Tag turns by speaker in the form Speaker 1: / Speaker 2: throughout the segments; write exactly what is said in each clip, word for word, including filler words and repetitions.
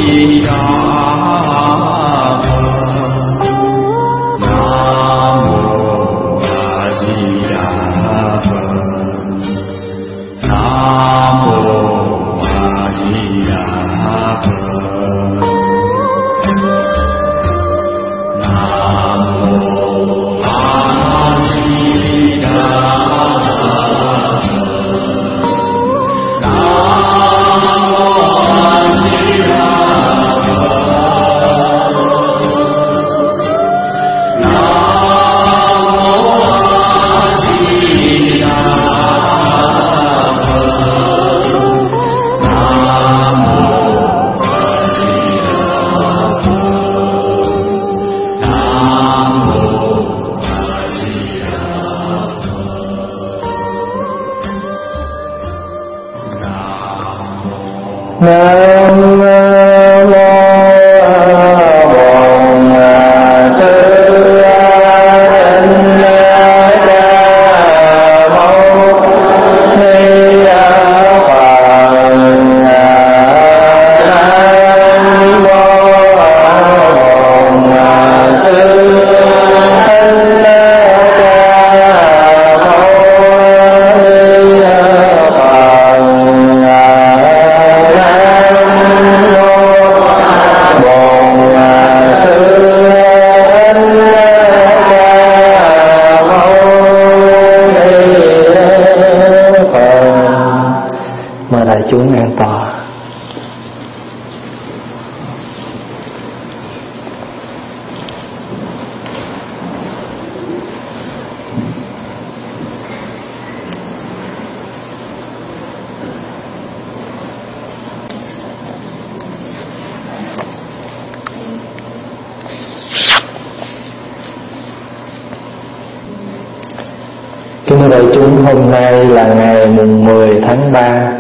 Speaker 1: Đại chúng, hôm nay là ngày mùng mười tháng ba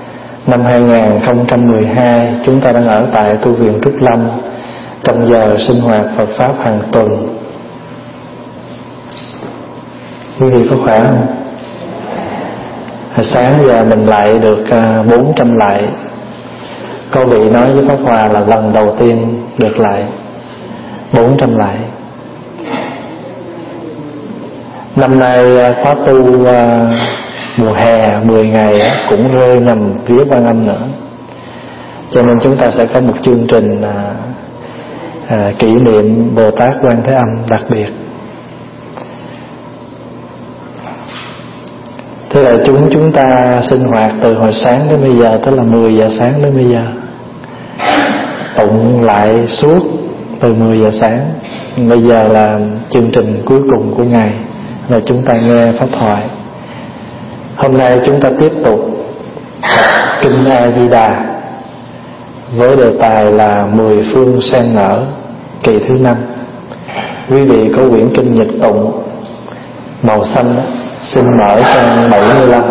Speaker 1: năm hai nghìn không trăm mười hai. Chúng ta đang ở tại tu viện Trúc Lâm trong giờ sinh hoạt Phật Pháp hàng tuần. Quý vị có khỏe không? Hồi sáng giờ mình lại được bốn trăm lại. Có vị nói với Pháp Hòa là lần đầu tiên được lại bốn trăm lại. Năm nay khóa tu uh, mùa hè mười ngày cũng rơi nằm vía Quan Âm nữa, cho nên chúng ta sẽ có một chương trình uh, uh, kỷ niệm Bồ Tát Quan Thế Âm đặc biệt. Thế là chúng chúng ta sinh hoạt từ hồi sáng đến bây giờ, tức là mười giờ sáng đến bây giờ, tụng lại suốt từ mười giờ sáng. Bây giờ là chương trình cuối cùng của ngày, và chúng ta nghe pháp thoại. Hôm nay chúng ta tiếp tục Kinh A Di Đà với đề tài là Mười Phương Sen Nở kỳ thứ năm. Quý vị có quyển kinh nhật tụng màu xanh đó, xin mở trang bảy mươi lăm.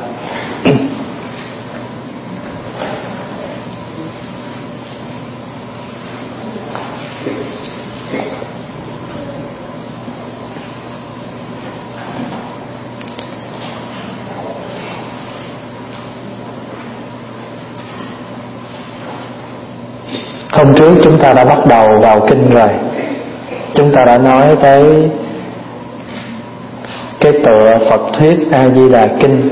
Speaker 1: Hôm trước chúng ta đã bắt đầu vào kinh rồi. Chúng ta đã nói tới cái tựa Phật thuyết A Di Đà Kinh.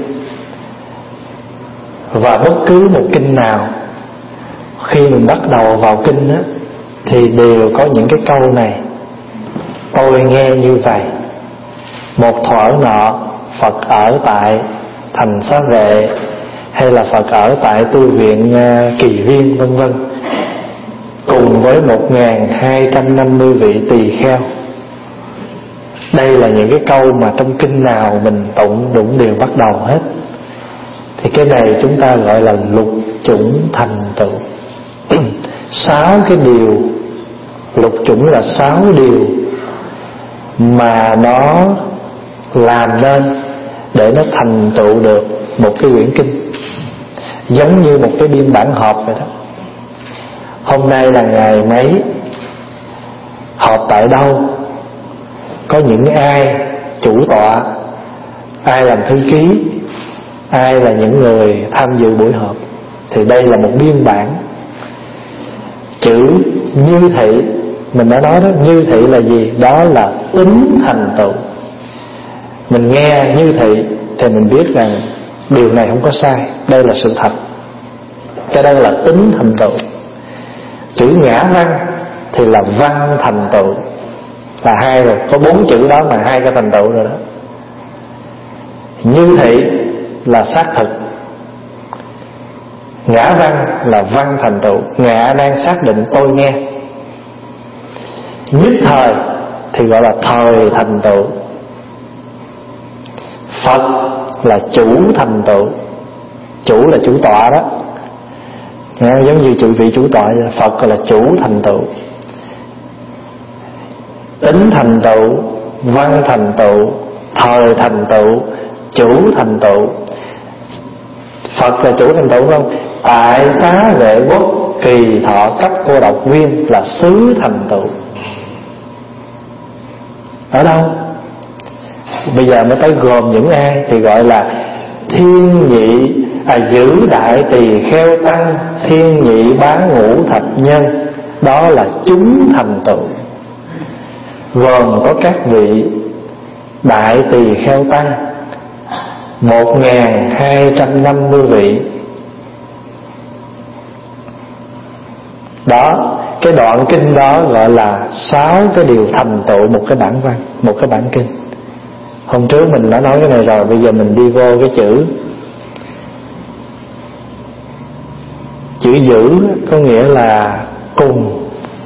Speaker 1: Và bất cứ một kinh nào khi mình bắt đầu vào kinh á, thì đều có những cái câu này: tôi nghe như vậy, một thuở nọ Phật ở tại thành Xá Vệ, hay là Phật ở tại tu viện Kỳ Viên, vân vân, cùng với một nghìn hai trăm năm mươi vị tỳ kheo. Đây là những cái câu mà trong kinh nào mình tụng đụng đều bắt đầu hết. Thì cái này chúng ta gọi là lục chủng thành tựu. Sáu cái điều, lục chủng là sáu điều mà nó làm nên để nó thành tựu được một cái quyển kinh, giống như một cái biên bản họp vậy đó. Hôm nay là ngày mấy, họp tại đâu, có những ai chủ tọa, ai làm thư ký, ai là những người tham dự buổi họp. Thì đây là một biên bản. chữ như thị. Mình đã nói đó, như thị là gì? Đó là tính thành tựu. Mình nghe như thị thì mình biết rằng điều này không có sai, đây là sự thật. Cái đây là tính thành tựu. Chữ ngã văn thì là văn thành tựu, là hai rồi, có bốn chữ đó mà hai cái thành tựu rồi đó. Như thị là xác thực, ngã văn là văn thành tựu. Ngã đang xác định tôi nghe. Nhất thời thì gọi là thời thành tựu. Phật là chủ thành tựu. Chủ là chủ tọa đó, nghe, giống như chủ vị chủ tọa vậy. Phật là chủ thành tựu. Tính thành tựu, văn thành tựu, thời thành tựu, chủ thành tựu. Phật là chủ thành tựu không? Tại xá vệ quốc kỳ thọ cấp cô độc viên là xứ thành tựu. Ở đâu? Bây giờ mới tới gồm những ai thì gọi là thiên nhị à, giữ đại tỳ kheo tăng, thiên nhị bán ngũ thập nhân. Đó là chúng thành tựu, gồm có các vị đại tỳ kheo tăng một nghìn hai trăm năm mươi vị. Đó, cái đoạn kinh đó gọi là sáu cái điều thành tựu một cái bản văn, một cái bản kinh. Hôm trước mình đã nói cái này rồi, bây giờ mình đi vô cái chữ. Chữ giữ có nghĩa là cùng,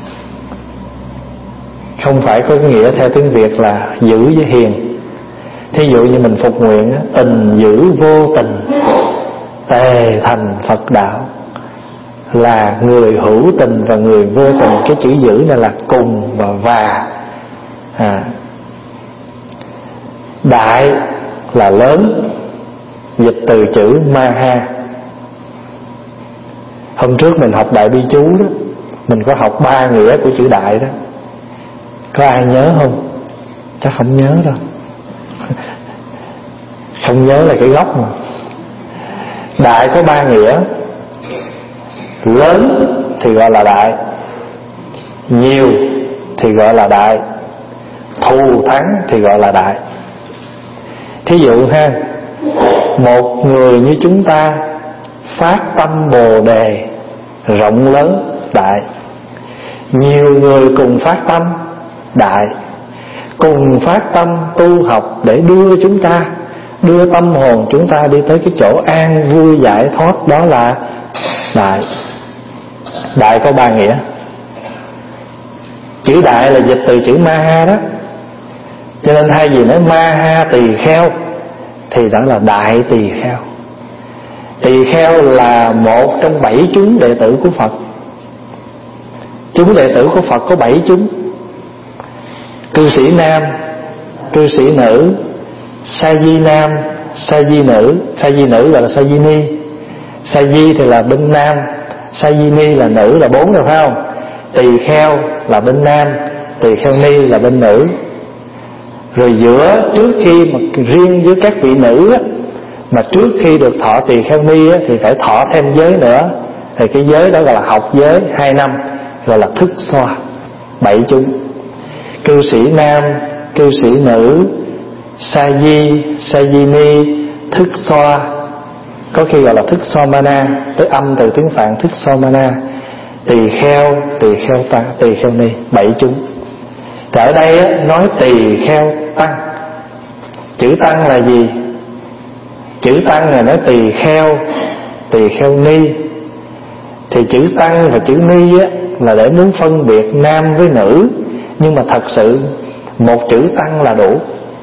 Speaker 1: không phải có cái nghĩa theo tiếng Việt là giữ với hiền. Thí dụ như mình phục nguyện, tình giữ vô tình tề thành Phật đạo, là người hữu tình và người vô tình. Cái chữ giữ này là cùng và và à. Đại là lớn, dịch từ chữ Maha. Hôm trước mình học Đại Bi Chú đó, mình có học ba nghĩa của chữ đại đó. Có ai nhớ không? Chắc không nhớ đâu. Không nhớ là cái gốc mà. Đại có ba nghĩa. Lớn thì gọi là đại, nhiều thì gọi là đại, thù thắng thì gọi là đại. Thí dụ ha, một người như chúng ta phát tâm Bồ Đề rộng lớn đại, nhiều người cùng phát tâm đại, cùng phát tâm tu học để đưa chúng ta, đưa tâm hồn chúng ta đi tới cái chỗ an vui giải thoát, đó là đại. Đại có ba nghĩa. Chữ đại là dịch từ chữ Maha đó, cho nên thay vì nói Maha tỳ kheo thì đó là đại tỳ kheo. Tỳ kheo là một trong bảy chúng đệ tử của Phật. Chúng đệ tử của Phật có bảy chúng: cư sĩ nam, cư sĩ nữ, sa di nam, sa di nữ. Sa di nữ gọi là sa di ni. Sa di thì là bên nam, sa di ni là nữ, là bốn rồi phải không? Tỳ kheo là bên nam, tỳ kheo ni là bên nữ. Rồi giữa, trước khi mà riêng với các vị nữ á, mà trước khi được thọ tỳ kheo ni á, thì phải thọ thêm giới nữa. Thì cái giới đó gọi là học giới hai năm, gọi là thức xoa. Bảy chúng: cư sĩ nam, cư sĩ nữ, sa di, sa di ni, thức xoa. Có khi gọi là thức xoa mana, tới âm từ tiếng Phạn thức xoa mana. Tỳ kheo, tỳ kheo tăng, tỳ kheo ni. Bảy chúng. Thì ở đây á, nói tỳ kheo tăng. Chữ tăng là gì? Chữ tăng là nói tỳ kheo, tỳ kheo ni. Thì chữ tăng và chữ ni á, là để muốn phân biệt nam với nữ. Nhưng mà thật sự một chữ tăng là đủ.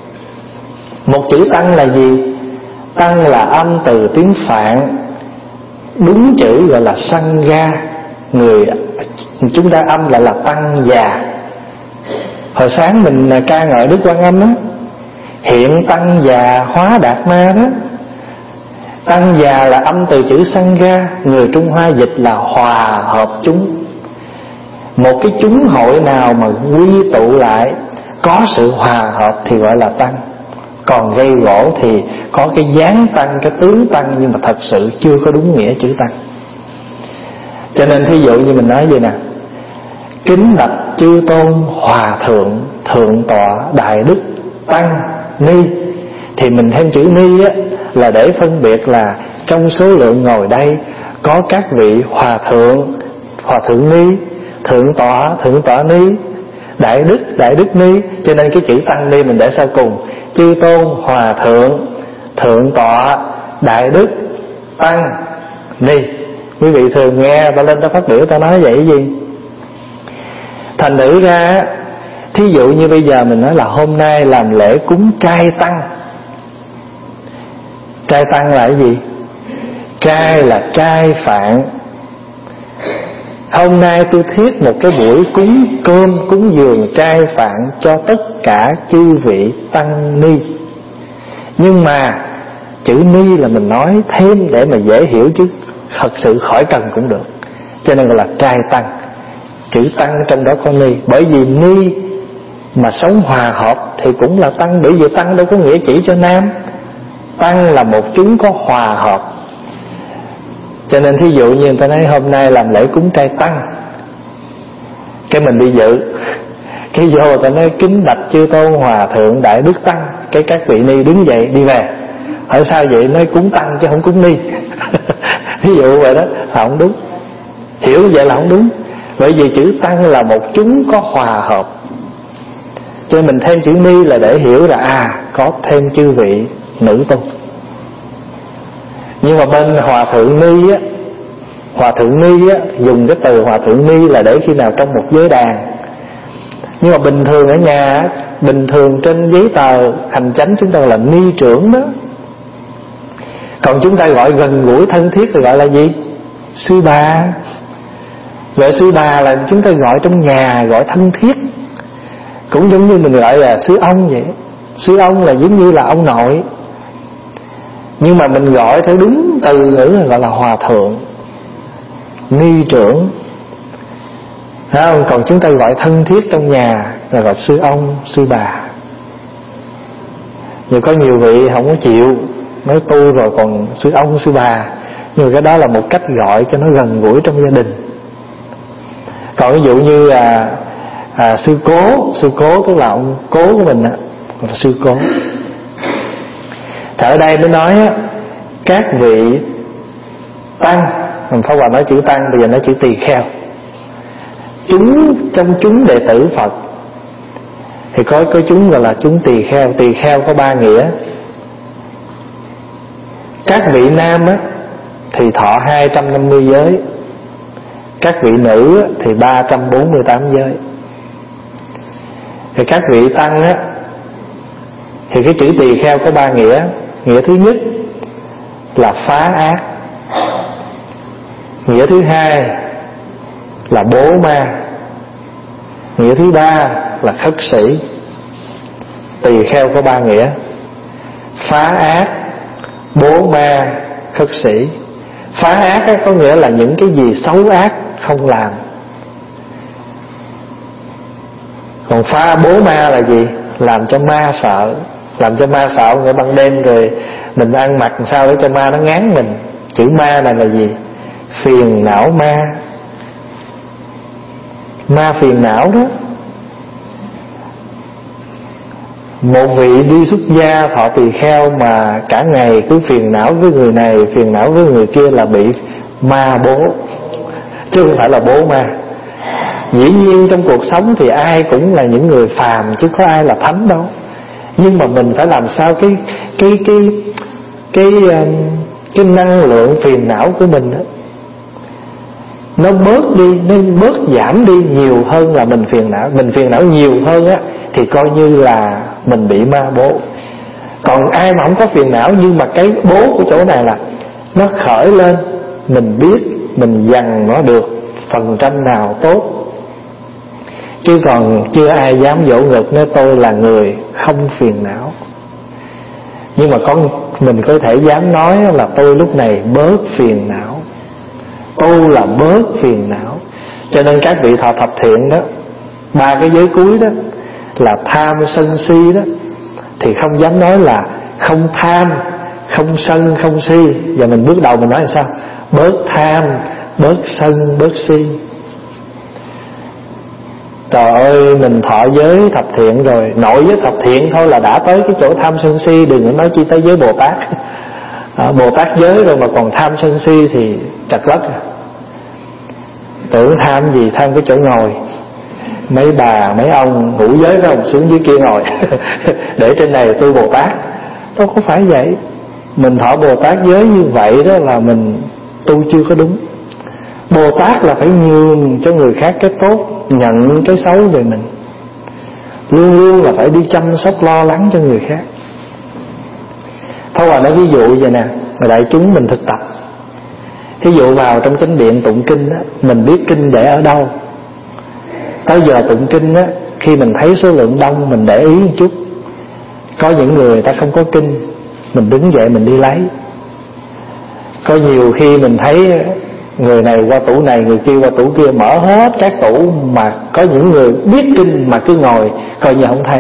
Speaker 1: Một chữ tăng là gì? Tăng là âm từ tiếng Phạn, đúng chữ gọi là Sangha. Người chúng ta âm lại là tăng già. Hồi sáng mình ca ngợi Đức Quan Âm á, hiện tăng già hóa đạt ma đó. Tăng già là âm từ chữ Sangha, người Trung Hoa dịch là hòa hợp chúng. Một cái chúng hội nào mà quy tụ lại có sự hòa hợp thì gọi là tăng. Còn gây gỗ thì có cái dáng tăng, cái tướng tăng, nhưng mà thật sự chưa có đúng nghĩa chữ tăng. Cho nên thí dụ như mình nói vậy nè, kính bạch chư tôn hòa thượng thượng tọa đại đức tăng ni. Thì mình thêm chữ ni á, là để phân biệt là trong số lượng ngồi đây có các vị hòa thượng, hòa thượng ni, thượng tọa, thượng tọa ni, đại đức, đại đức ni. Cho nên cái chữ tăng ni mình để sau cùng. Chư tôn hòa thượng thượng tọa đại đức tăng ni. Quý vị thường nghe ta lên ta phát biểu ta nói vậy gì? Thành thử ra, thí dụ như bây giờ mình nói là hôm nay làm lễ cúng trai tăng. Trai tăng là cái gì? Trai là trai phạn. Hôm nay tôi thiết một cái buổi cúng cơm, cúng dường trai phạn cho tất cả chư vị tăng ni. Nhưng mà chữ ni là mình nói thêm để mà dễ hiểu, chứ thật sự khỏi cần cũng được. Cho nên gọi là trai tăng. Chữ tăng trong đó có ni. Bởi vì ni mà sống hòa hợp thì cũng là tăng. Bởi vì tăng đâu có nghĩa chỉ cho nam. Tăng là một chúng có hòa hợp. Cho nên thí dụ như người ta nói hôm nay làm lễ cúng trai tăng, cái mình đi dự, cái vô người ta nói kính bạch chư tôn hòa thượng đại đức tăng, cái các vị ni đứng dậy đi về. Hỏi sao vậy? Nói cúng tăng chứ không cúng ni. Ví dụ vậy đó là không đúng. Hiểu vậy là không đúng. Bởi vì chữ tăng là một chúng có hòa hợp. Cho nên mình thêm chữ ni là để hiểu là à, có thêm chư vị nữ tôn. Nhưng mà bên hòa thượng ni á, hòa thượng ni á, dùng cái từ hòa thượng ni là để khi nào trong một giới đàn. Nhưng mà bình thường ở nhà, bình thường trên giấy tờ hành chánh chúng ta là ni trưởng đó. Còn chúng ta gọi gần gũi thân thiết thì gọi là gì? Sư bà. Gọi sư bà là chúng ta gọi trong nhà, gọi thân thiết. Cũng giống như mình gọi là sư ông vậy. Sư ông là giống như là ông nội. Nhưng mà mình gọi theo đúng từ ngữ là gọi là hòa thượng, ni trưởng. Không? Còn chúng ta gọi thân thiết trong nhà là gọi sư ông, sư bà. Nhưng có nhiều vị không có chịu, nói tu rồi còn sư ông, sư bà. Nhưng mà cái đó là một cách gọi cho nó gần gũi trong gia đình. Còn ví dụ như là à, sư cố, sư cố tức là ông cố của mình á, gọi là sư cố. Thì ở đây mới nói á, các vị tăng, mình Pháp Hòa nói chữ tăng, bây giờ nói chữ tỳ kheo. Chúng trong chúng đệ tử Phật thì có có chúng gọi là chúng tỳ kheo. Tỳ kheo có ba nghĩa. Các vị nam á thì thọ hai trăm năm mươi giới, các vị nữ á, thì ba trăm bốn mươi tám giới. Thì các vị tăng á, thì cái chữ tỳ kheo có ba nghĩa. Nghĩa thứ nhất là phá ác. Nghĩa thứ hai là bố ma. Nghĩa thứ ba là khất sĩ. Tỳ kheo có ba nghĩa: phá ác, bố ma, khất sĩ. Phá ác ấy có nghĩa là những cái gì xấu ác không làm. Còn phá bố ma là gì? Làm cho ma sợ. Làm cho ma sợ nghĩa ban đêm rồi mình ăn mặc sao để cho ma nó ngán mình. Chữ ma này là gì? Phiền não ma. Ma phiền não đó. Một vị đi xuất gia thọ tỳ kheo mà cả ngày cứ phiền não với người này, phiền não với người kia là bị ma bố, chứ không phải là bố ma. Dĩ nhiên trong cuộc sống thì ai cũng là những người phàm, chứ có ai là thánh đâu. Nhưng mà mình phải làm sao cái cái cái cái cái, cái năng lượng phiền não của mình đó, nó bớt đi, nó bớt giảm đi nhiều hơn là mình phiền não. Mình phiền não nhiều hơn á thì coi như là mình bị ma bố. Còn ai mà không có phiền não nhưng mà cái bố của chỗ này là nó khởi lên, mình biết mình dằn nó được phần trăm nào tốt. Chứ còn chưa ai dám vỗ ngực nói tôi là người không phiền não. Nhưng mà con mình có thể dám nói là tôi lúc này bớt phiền não, tôi là bớt phiền não. Cho nên các vị thọ thập thiện đó, ba cái giới cuối đó là tham sân si đó, thì không dám nói là không tham, không sân, không si. Và mình bước đầu mình nói là sao? Bớt tham, bớt sân, bớt si. Trời ơi, mình thọ giới thập thiện rồi, nội giới thập thiện thôi là đã tới cái chỗ tham sân si, đừng có nói chi tới giới Bồ Tát. À, Bồ Tát giới rồi mà còn tham sân si thì trật lất à. Tưởng tham gì, tham cái chỗ ngồi. Mấy bà, mấy ông ngủ giới với ông xuống dưới kia ngồi để trên này tu Bồ Tát. Đâu có phải vậy. Mình thọ Bồ Tát giới như vậy đó là mình tu chưa có đúng. Bồ Tát là phải nhường cho người khác cái tốt, nhận cái xấu về mình. Luôn luôn là phải đi chăm sóc lo lắng cho người khác. Thôi Hòa nói ví dụ vậy nè, đại chúng mình thực tập. Ví dụ vào trong chánh điện tụng kinh á, mình biết kinh để ở đâu. Tới giờ tụng kinh á, khi mình thấy số lượng đông mình để ý một chút. Có những người ta không có kinh, mình đứng dậy mình đi lấy. Có nhiều khi mình thấy người này qua tủ này, người kia qua tủ kia, mở hết các tủ, mà có những người biết kinh mà cứ ngồi coi như không thấy.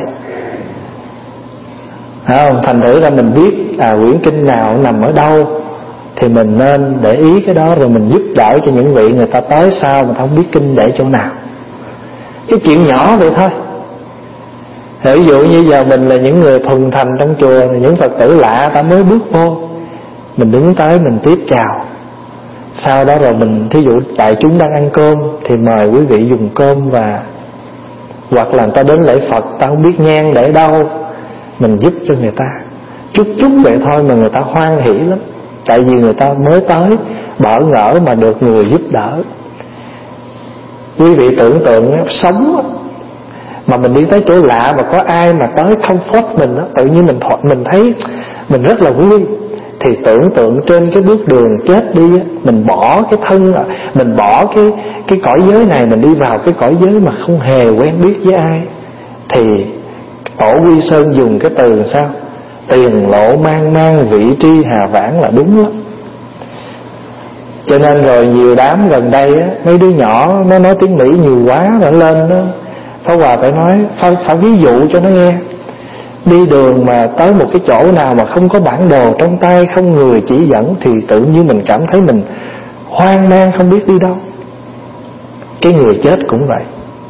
Speaker 1: Phải không? Thành thử ra mình biết à, quyển kinh nào nằm ở đâu thì mình nên để ý cái đó, rồi mình giúp đỡ cho những vị người ta tới sau mà không biết kinh để chỗ nào. Cái chuyện nhỏ vậy thôi. Ví dụ như giờ mình là những người thuần thành trong chùa, những Phật tử lạ ta mới bước vô, mình đứng tới mình tiếp chào. Sau đó rồi mình, thí dụ tại chúng đang ăn cơm thì mời quý vị dùng cơm, và hoặc là người ta đến lễ Phật ta không biết nhang để đâu, mình giúp cho người ta chút chút vậy thôi mà người ta hoan hỷ lắm. Tại vì người ta mới tới bỡ ngỡ mà được người giúp đỡ. Quý vị tưởng tượng sống mà mình đi tới chỗ lạ mà có ai mà tới comfort mình đó, tự nhiên mình thoại, mình thấy mình rất là vui. Thì tưởng tượng trên cái bước đường chết đi á, mình bỏ cái thân, mình bỏ cái cái cõi giới này, mình đi vào cái cõi giới mà không hề quen biết với ai, thì Tổ Quy Sơn dùng cái từ sao? Tiền lộ mang mang, vị tri hà vãng là đúng lắm. Cho nên rồi nhiều đám gần đây á, mấy đứa nhỏ nó nói tiếng Mỹ nhiều quá rồi lên đó, Pháp Hòa phải nói, phải, phải ví dụ cho nó nghe. Đi đường mà tới một cái chỗ nào mà không có bản đồ trong tay, không người chỉ dẫn, thì tự nhiên mình cảm thấy mình hoang mang không biết đi đâu. Cái người chết cũng vậy.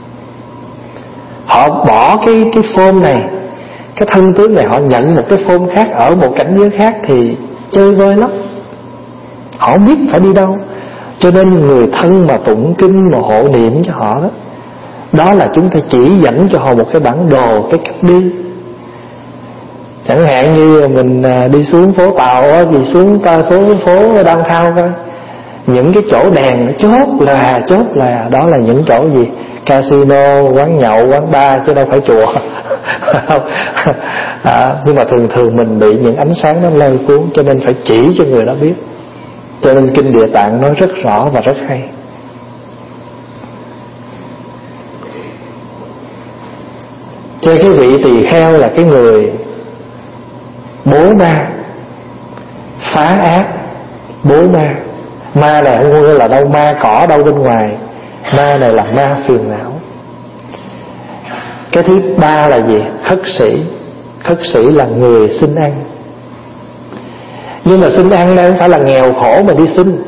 Speaker 1: Họ bỏ cái cái form này, cái thân tướng này, họ nhận một cái form khác ở một cảnh giới khác thì chơi vơi lắm. Họ không biết phải đi đâu. Cho nên người thân mà tụng kinh mà hộ niệm cho họ đó, đó là chúng ta chỉ dẫn cho họ một cái bản đồ, cái cách đi. Chẳng hạn như mình đi xuống phố Tàu á, thì xuống ta xuống phố downtown coi, những cái chỗ đèn nó chốt là chốt là đó là những chỗ gì? Casino, quán nhậu, quán bar, chứ đâu phải chùa. À, nhưng mà thường thường mình bị những ánh sáng nó lôi cuốn, cho nên phải chỉ cho người đó biết. Cho nên kinh Địa Tạng nói rất rõ và rất hay. Cho cái vị tỳ kheo là cái người bố ma, phá ác, bố ma. Ma này không có là đâu ma cỏ đâu bên ngoài, ma này là ma phiền não. Cái thứ ba là gì? Khất sĩ. Khất sĩ là người xin ăn. Nhưng mà xin ăn đây không phải là nghèo khổ mà đi xin.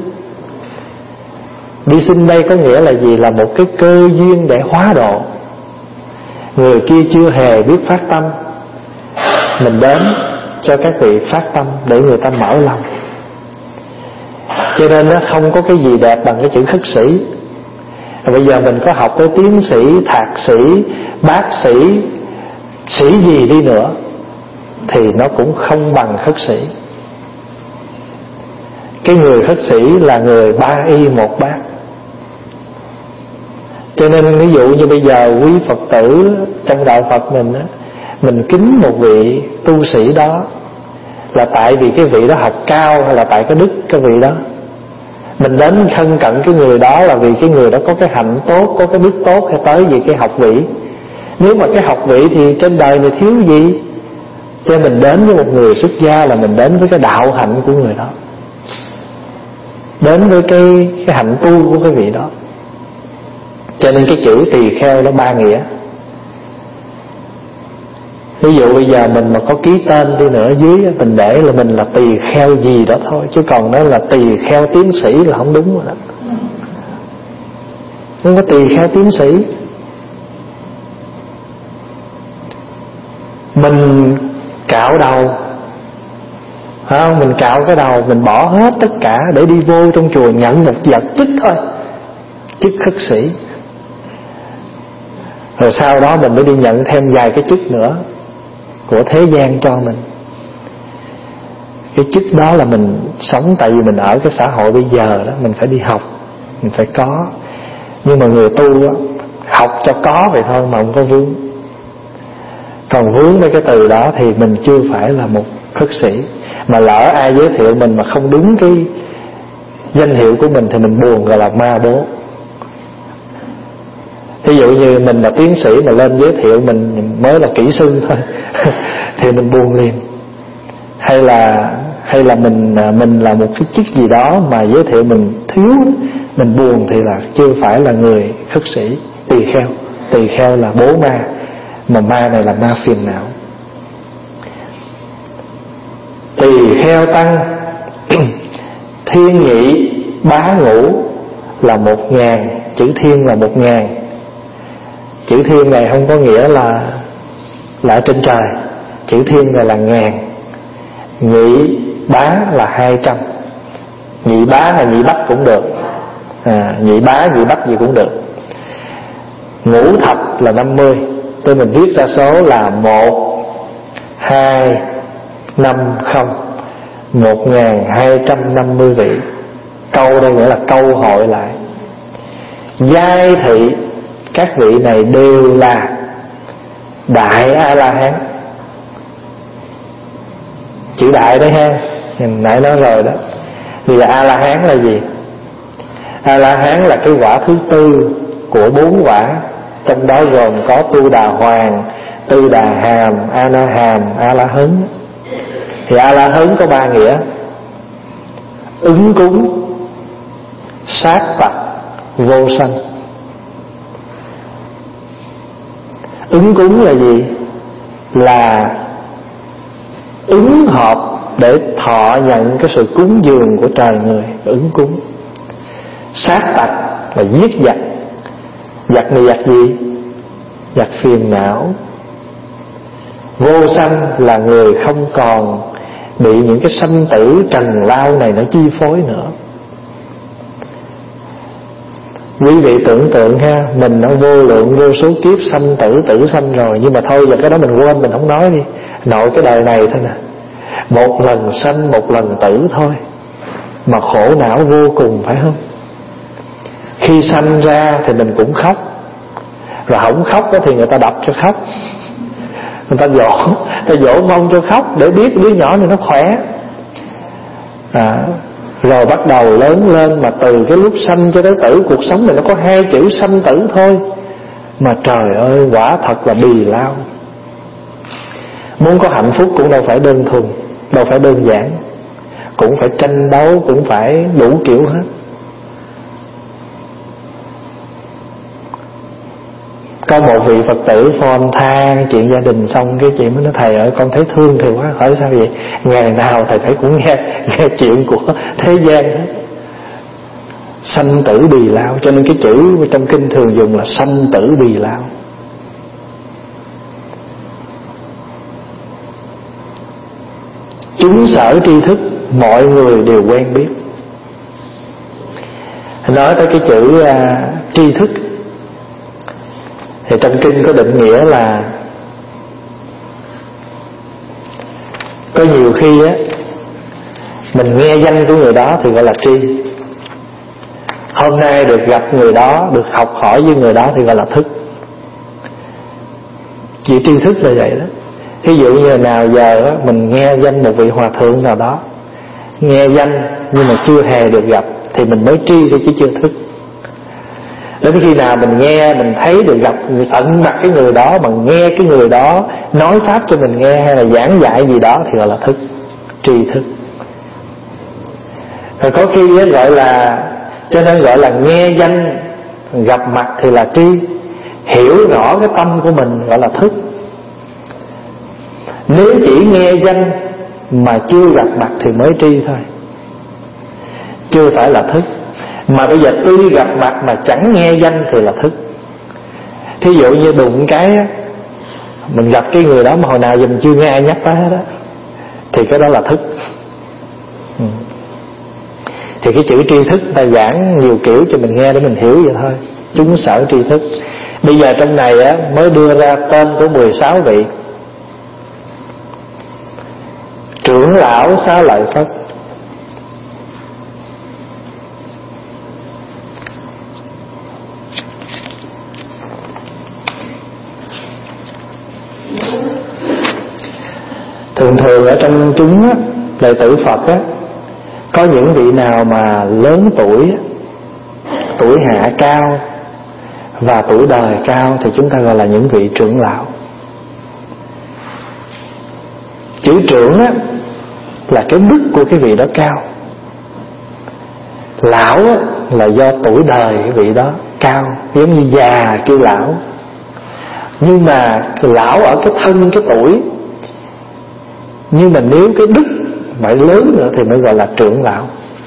Speaker 1: Đi xin đây có nghĩa là gì? Là một cái cơ duyên để hóa độ. Người kia chưa hề biết phát tâm, mình đến cho các vị phát tâm để người ta mở lòng. Cho nên nó không có cái gì đẹp bằng cái chữ khất sĩ. Bây giờ mình có học tới tiến sĩ, thạc sĩ, bác sĩ, sĩ gì đi nữa thì nó cũng không bằng khất sĩ. Cái người khất sĩ là người ba y một bát. Cho nên ví dụ như bây giờ quý Phật tử trong đạo Phật mình á, mình kính một vị tu sĩ đó là tại vì cái vị đó học cao, hay là tại cái đức cái vị đó. Mình đến thân cận cái người đó là vì cái người đó có cái hạnh tốt, có cái đức tốt, hay tới vì cái học vị. Nếu mà cái học vị thì trên đời này thiếu gì. Cho mình đến với một người xuất gia là mình đến với cái đạo hạnh của người đó, đến với cái, cái hạnh tu của cái vị đó. Cho nên cái chữ tỳ kheo nó ba nghĩa. Ví dụ bây giờ mình mà có ký tên đi nữa dưới, mình để là mình là tỳ kheo gì đó thôi, chứ còn nói là tỳ kheo tiến sĩ là không đúng rồi đó. Không có tỳ kheo tiến sĩ. Mình cạo đầu, phải không? Mình cạo cái đầu, mình bỏ hết tất cả để đi vô trong chùa nhận một vật chức thôi, chức khất sĩ. Rồi sau đó mình mới đi nhận thêm vài cái chức nữa của thế gian cho mình. Cái chức đó là mình sống, tại vì mình ở cái xã hội bây giờ đó, mình phải đi học, mình phải có. Nhưng mà người tu đó, học cho có vậy thôi mà không có vướng. Còn vướng với cái từ đó thì mình chưa phải là một khất sĩ. Mà lỡ ai giới thiệu mình mà không đúng cái danh hiệu của mình thì mình buồn, gọi là ma bố. Ví dụ như mình là tiến sĩ mà lên giới thiệu mình mới là kỹ sư thôi thì mình buồn liền. Hay là hay là mình mình là một cái chức gì đó mà giới thiệu mình thiếu, mình buồn thì là chưa phải là người khất sĩ. Tỳ kheo, tỳ kheo là bố ma, mà ma này là ma phiền não. Tỳ kheo tăng thiên nhị bá ngũ là một ngàn. Chữ thiên là một ngàn. Chữ thiên này không có nghĩa là là ở trên trời. Chữ thiên này là ngàn. Nhị bá là hai trăm. Nhị bá là nhị bách cũng được, à, nhị bá nhị bách gì cũng được. Ngũ thập là năm mươi. Tôi mình viết ra số là một hai năm không, một ngàn hai trăm năm mươi vị. Câu đây nghĩa là câu hội lại. Giai thị, các vị này đều là Đại A-la-hán. Chữ đại đấy ha, nãy nói rồi đó. Vì là A-la-hán là gì? A-la-hán là cái quả thứ tư của bốn quả. Trong đó gồm có Tu Đà Hoàng, Tư Đà Hàm, A-na-hàm, A-la-hấn. Thì A-la-hấn có ba nghĩa: ứng cúng, sát phạt, vô sanh. Ứng cúng là gì? Là ứng hợp để thọ nhận cái sự cúng dường của trời người, ứng cúng. Sát tặc là giết giặc. Giặc này giặc gì? Giặc phiền não. Vô sanh là người không còn bị những cái sanh tử trần lao này nó chi phối nữa. Quý vị tưởng tượng ha, mình đã vô lượng vô số kiếp sanh tử tử sanh rồi, nhưng mà thôi giờ cái đó mình quên, mình không nói đi. Nội cái đời này thôi nè, một lần sanh một lần tử thôi, mà khổ não vô cùng, phải không? Khi sanh ra thì mình cũng khóc, rồi không khóc thì người ta đập cho khóc, người ta dỗ, người ta dỗ mông cho khóc để biết đứa nhỏ này nó khỏe. À, rồi bắt đầu lớn lên, mà từ cái lúc sanh cho tới tử, cuộc sống này nó có hai chữ sanh tử thôi, mà trời ơi quả thật là bì lao. Muốn có hạnh phúc cũng đâu phải đơn thuần, đâu phải đơn giản, cũng phải tranh đấu, cũng phải đủ kiểu hết. Có một vị Phật tử phone than chuyện gia đình, xong cái chị mới nói: thầy ơi con thấy thương thầy quá. Hỏi sao vậy? Ngày nào thầy thấy cũng nghe nghe chuyện của thế gian hết. Sanh tử bì lao, cho nên cái chữ trong kinh thường dùng là sanh tử bì lao. Chúng sở tri thức, mọi người đều quen biết. Nói tới cái chữ uh, tri thức thì trong kinh có định nghĩa là có nhiều khi á mình nghe danh của người đó thì gọi là tri. Hôm nay được gặp người đó, được học hỏi với người đó thì gọi là thức. Chỉ tri thức là vậy đó. Ví dụ như nào giờ á, mình nghe danh một vị hòa thượng nào đó, nghe danh nhưng mà chưa hề được gặp thì mình mới tri thôi chứ chưa thức. Đến khi nào mình nghe, mình thấy được gặp tận mặt cái người đó, mà nghe cái người đó nói pháp cho mình nghe hay là giảng dạy gì đó thì gọi là thức, tri thức. Rồi có khi ấy gọi là, cho nên gọi là nghe danh, gặp mặt thì là tri. Hiểu rõ cái tâm của mình gọi là thức. Nếu chỉ nghe danh mà chưa gặp mặt thì mới tri thôi, chưa phải là thức. Mà bây giờ tuy gặp mặt mà chẳng nghe danh thì là thức. Thí dụ như đụng cái Mình gặp cái người đó mà hồi nào giờ mình chưa nghe ai nhắc tới hết đó, thì cái đó là thức. ừ. Thì cái chữ tri thức ta giảng nhiều kiểu cho mình nghe để mình hiểu vậy thôi. Chúng sở tri thức. Bây giờ trong này á, mới đưa ra tên của mười sáu vị trưởng lão Xá Lợi Phất. Thường thường ở trong chúng á, đệ tử Phật á, có những vị nào mà lớn tuổi, tuổi hạ cao và tuổi đời cao thì chúng ta gọi là những vị trưởng lão. Chữ trưởng á, là cái đức của cái vị đó cao. Lão á, là do tuổi đời cái vị đó cao, giống như già kêu lão. Nhưng mà lão ở cái thân cái tuổi, nhưng mà nếu cái đức phải lớn nữa thì mới gọi là trưởng lão.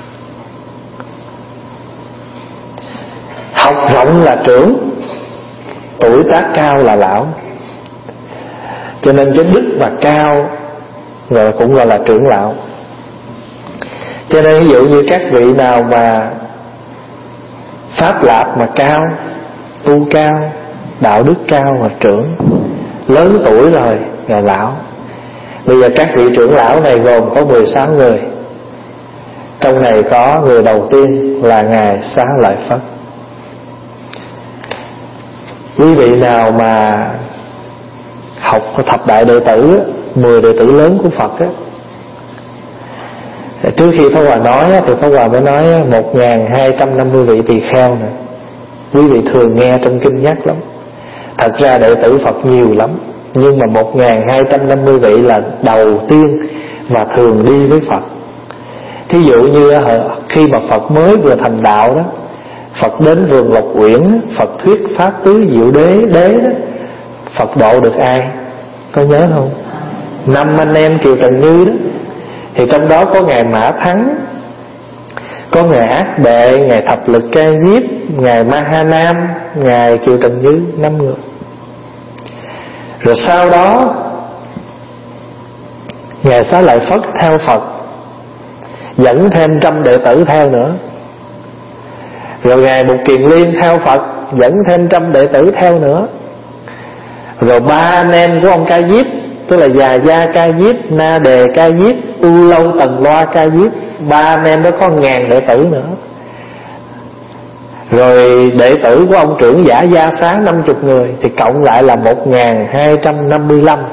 Speaker 1: Học rộng là trưởng, tuổi tác cao là lão. Cho nên cái đức mà cao rồi cũng gọi là trưởng lão. Cho nên ví dụ như các vị nào mà pháp lạc mà cao, tu cao, đạo đức cao mà trưởng, lớn tuổi rồi là lão. Bây giờ các vị trưởng lão này gồm có mười sáu người. Trong này có người đầu tiên là Ngài Xá Lợi Phất. Quý vị nào mà học thập đại đệ tử, mười đệ tử lớn của Phật á, trước khi Pháp Hòa nói thì Pháp Hòa mới nói một nghìn hai trăm năm mươi vị tỳ kheo nè. Quý vị thường nghe trong kinh nhắc lắm. Thật ra đệ tử Phật nhiều lắm, nhưng mà một nghìn hai trăm năm mươi vị là đầu tiên và thường đi với Phật. Thí dụ như khi mà Phật mới vừa thành đạo đó, Phật đến vườn Lộc Uyển, Phật thuyết pháp tứ diệu đế đế đó, Phật độ được ai? Có nhớ không? Năm anh em Kiều Trần Như đó. Thì trong đó có Ngài Mã Thắng, có Ngài Ác Đệ, Ngài Thập Lực Ca Diếp, Ngài Ma Ha Nam, Ngài Kiều Trần Như, năm người. Rồi sau đó Ngài Xá Lợi Phất theo Phật, dẫn thêm trăm đệ tử theo nữa. Rồi Ngài Mục Kiền Liên theo Phật, dẫn thêm trăm đệ tử theo nữa. Rồi ba anh em của ông Ca Diếp, tức là Già Gia Ca Diếp, Na Đề Ca Diếp, U Lâu Tần Loa Ca Diếp, ba anh em đó có ngàn đệ tử nữa. Rồi đệ tử của ông trưởng giả Gia Xá năm mươi người, thì cộng lại là một nghìn hai trăm năm mươi lăm.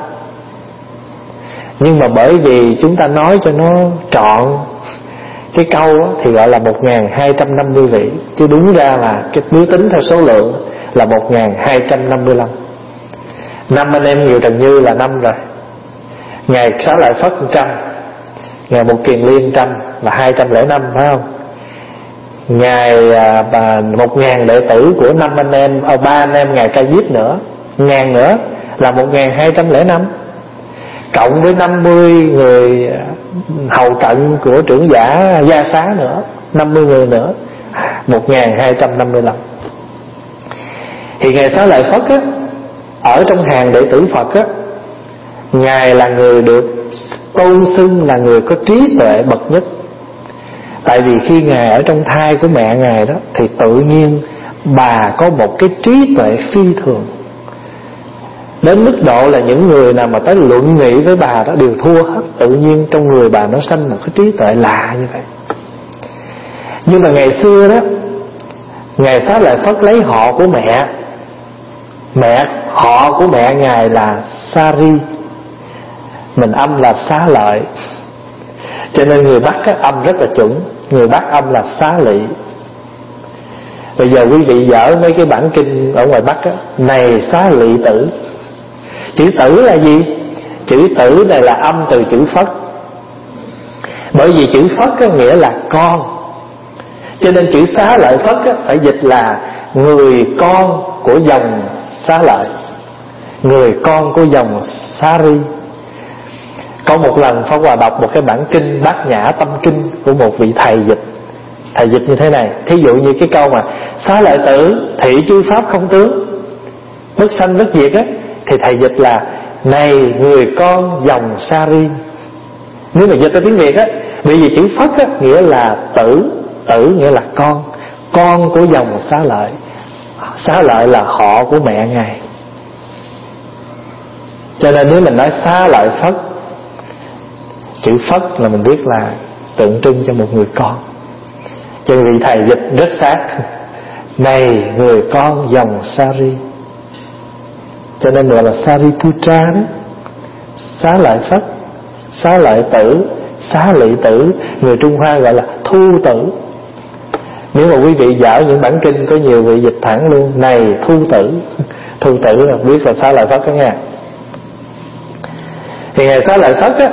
Speaker 1: Nhưng mà bởi vì chúng ta nói cho nó trọn cái câu đó, thì gọi là một nghìn hai trăm năm mươi vị. Chứ đúng ra là cái nếu tính theo số lượng là một nghìn hai trăm năm mươi lăm. Năm anh em Kiều Trần Như là năm rồi. Ngài Xá Lợi Phất một trăm, Ngài Mục Kiền Liên trăm là hai trăm lẻ năm, phải không? Ngài và một ngàn đệ tử của năm anh em, à, ba anh em Ngài Ca Diếp nữa, ngàn nữa là một nghìn hai trăm lẻ năm. Cộng với năm mươi người hầu cận của trưởng giả Gia Xá nữa, năm mươi người nữa, một nghìn hai trăm năm mươi lăm. Thì Ngài Xá Lợi Phất á, ở trong hàng đệ tử Phật á, Ngài là người được tôn xưng là người có trí tuệ bậc nhất. Tại vì khi Ngài ở trong thai của mẹ Ngài đó, thì tự nhiên bà có một cái trí tuệ phi thường, đến mức độ là những người nào mà tới luận nghị với bà đó đều thua hết. Tự nhiên trong người bà nó sanh một cái trí tuệ lạ như vậy. Nhưng mà ngày xưa đó, Ngài Xá Lợi Phất lấy họ của mẹ. Mẹ họ của mẹ Ngài là Sari, mình âm là Xá Lợi. Cho nên người Bắc á, âm rất là chuẩn. Người Bắc âm là Xá Lị. Bây giờ quý vị dở mấy cái bản kinh ở ngoài Bắc á, này Xá Lị tử. Chữ tử là gì? Chữ tử này là âm từ chữ Phất. Bởi vì chữ Phất á, nghĩa là con. Cho nên chữ Xá Lợi Phất á, phải dịch là người con của dòng Xá Lợi, người con của dòng Sari. Có một lần Pháp Hòa đọc một cái bản kinh Bát Nhã Tâm Kinh của một vị thầy dịch. Thầy dịch như thế này. Thí dụ như cái câu mà Xá Lợi tử, thị chư pháp không tướng, bất sanh bất diệt á, thì thầy dịch là này người con dòng Sari. Nếu mà dịch ra tiếng Việt á, bởi vì chữ Phất á nghĩa là tử, tử nghĩa là con, con của dòng Xá Lợi. Xá Lợi là họ của mẹ Ngài. Cho nên nếu mình nói Xá Lợi Phất, chữ Phất là mình biết là tượng trưng cho một người con. Cho nên vị thầy dịch rất sát, này người con dòng Sari. Cho nên gọi là Sariputra đó. Xá Lợi Phất, Xá Lợi Tử, Xá Lợi Tử, người Trung Hoa gọi là Thu Tử. Nếu mà quý vị dở những bản kinh có nhiều vị dịch thẳng luôn, này Thu Tử. Thu Tử là biết là Xá Lợi Phất đó nha. Thì Ngài Xá Lợi Phất á,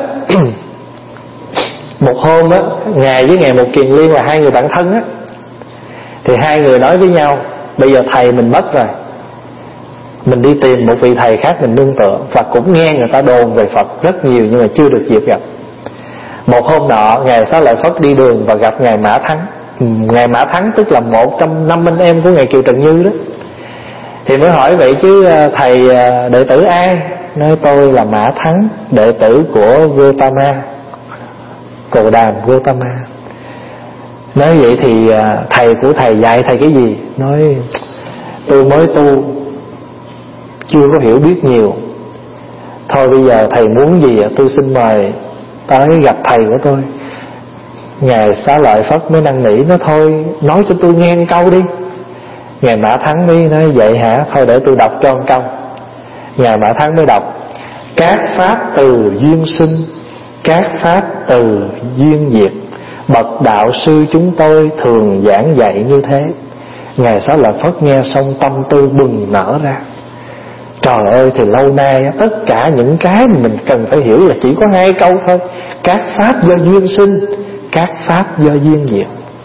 Speaker 1: một hôm á, Ngài với Ngài Một Kiền Liên là hai người bạn thân á, thì hai người nói với nhau, bây giờ thầy mình mất rồi, mình đi tìm một vị thầy khác mình nương tựa. Và cũng nghe người ta đồn về Phật rất nhiều nhưng mà chưa được dịp gặp. Một hôm nọ Ngài Xá Lợi Phất đi đường và gặp Ngài Mã Thắng. Ngài Mã Thắng tức là một trong năm anh em của Ngài Kiều Trần Như đó. Thì mới hỏi vậy chứ thầy đệ tử ai? Nói tôi là Mã Thắng, đệ tử của Gotama, Cồ Đàm Gotama. Nói vậy thì thầy của thầy dạy thầy cái gì? Nói tôi mới tu, chưa có hiểu biết nhiều. Thôi bây giờ thầy muốn gì tôi xin mời tới gặp thầy của tôi. Ngài Xá Lợi Phất mới năn nỉ, nó thôi nói cho tôi nghe một câu đi. Ngài Mã Thắng mới nói vậy hả, thôi để tôi đọc cho một câu. Ngài Mã Thắng mới đọc: các pháp từ duyên sinh, các pháp từ duyên diệt, bậc đạo sư chúng tôi thường giảng dạy như thế. Ngài Xá Lợi Phất nghe xong tâm tư bừng nở ra. Trời ơi, thì lâu nay tất cả những cái mình cần phải hiểu là chỉ có hai câu thôi: các pháp do duyên sinh, các pháp do duyên diệt.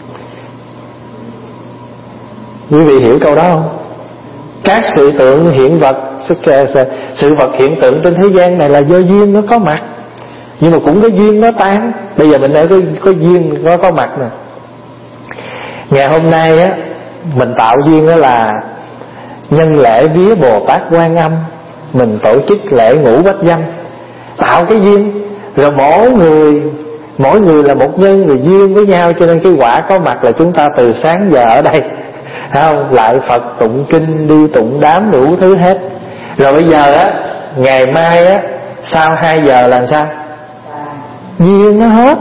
Speaker 1: Quý vị hiểu câu đó không? Các sự tượng hiện vật, sự vật hiện tượng trên thế gian này là do duyên nó có mặt, nhưng mà cũng có duyên nó tan. Bây giờ mình đã có, có duyên nó có mặt nè. Ngày hôm nay á, mình tạo duyên đó là nhân lễ vía Bồ Tát Quan Âm, mình tổ chức lễ ngũ bách danh, tạo cái duyên. Rồi mỗi người Mỗi người là một nhân, người duyên với nhau. Cho nên cái quả có mặt là chúng ta từ sáng giờ ở đây, không? Lại Phật tụng kinh, đi tụng đám đủ thứ hết. Rồi bây giờ á, ngày mai á, sau hai giờ là sao? Duyên nó hết.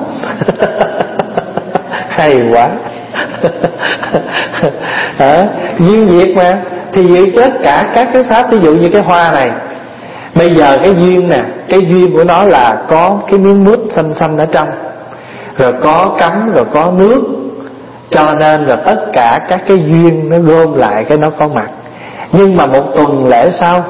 Speaker 1: Hay quá. À, duyên diệt mà. Thì vậy tất cả các cái pháp, ví dụ như cái hoa này, bây giờ cái duyên nè, cái duyên của nó là có cái miếng mướp xanh xanh ở trong, rồi có cắm, rồi có nước. Cho nên là tất cả các cái duyên nó gom lại cái nó có mặt. Nhưng mà một tuần lễ sau,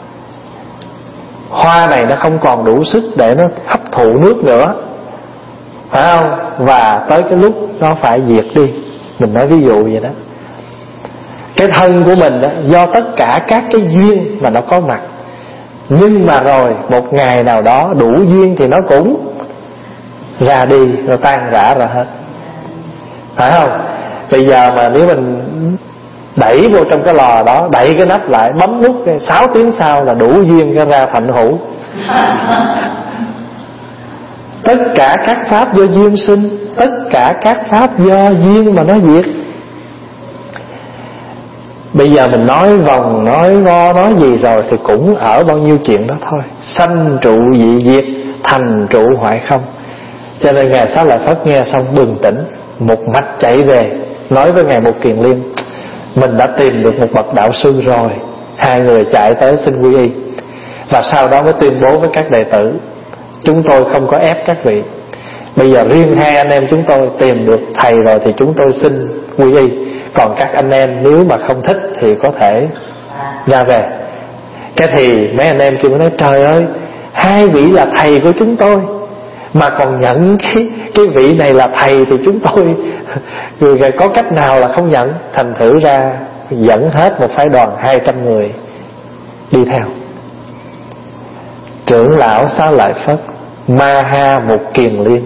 Speaker 1: hoa này nó không còn đủ sức để nó hấp thụ nước nữa, phải không? Và tới cái lúc nó phải diệt đi. Mình nói ví dụ vậy đó. Cái thân của mình đó, do tất cả các cái duyên mà nó có mặt. Nhưng mà rồi một ngày nào đó đủ duyên thì nó cũng ra đi, rồi tan rã ra hết, phải không? Bây giờ mà nếu mình đẩy vô trong cái lò đó, đẩy cái nắp lại, bấm nút, sáu tiếng sau là đủ duyên cái ra thành hữu. Tất cả các pháp do duyên sinh, tất cả các pháp do duyên mà nó diệt. Bây giờ mình nói vòng, nói vo, nói gì rồi thì cũng ở bao nhiêu chuyện đó thôi. Sanh trụ dị diệt, thành trụ hoại không. Cho nên Ngài Xá Lợi Phất nghe xong bừng tỉnh, một mạch chạy về nói với Ngài Một Kiền Liên: mình đã tìm được một bậc đạo sư rồi. Hai người chạy tới xin quy y. Và sau đó mới tuyên bố với các đệ tử: chúng tôi không có ép các vị, bây giờ riêng hai anh em chúng tôi tìm được thầy rồi thì chúng tôi xin quy y. Còn các anh em nếu mà không thích thì có thể ra về. Cái thì mấy anh em kia mới nói: trời ơi, hai vị là thầy của chúng tôi mà còn nhận cái, cái vị này là thầy thì chúng tôi rồi có cách nào là không nhận. Thành thử ra dẫn hết một phái đoàn hai trăm người đi theo. Trưởng lão Xá Lợi Phất, Ma Ha Một Kiền Liên.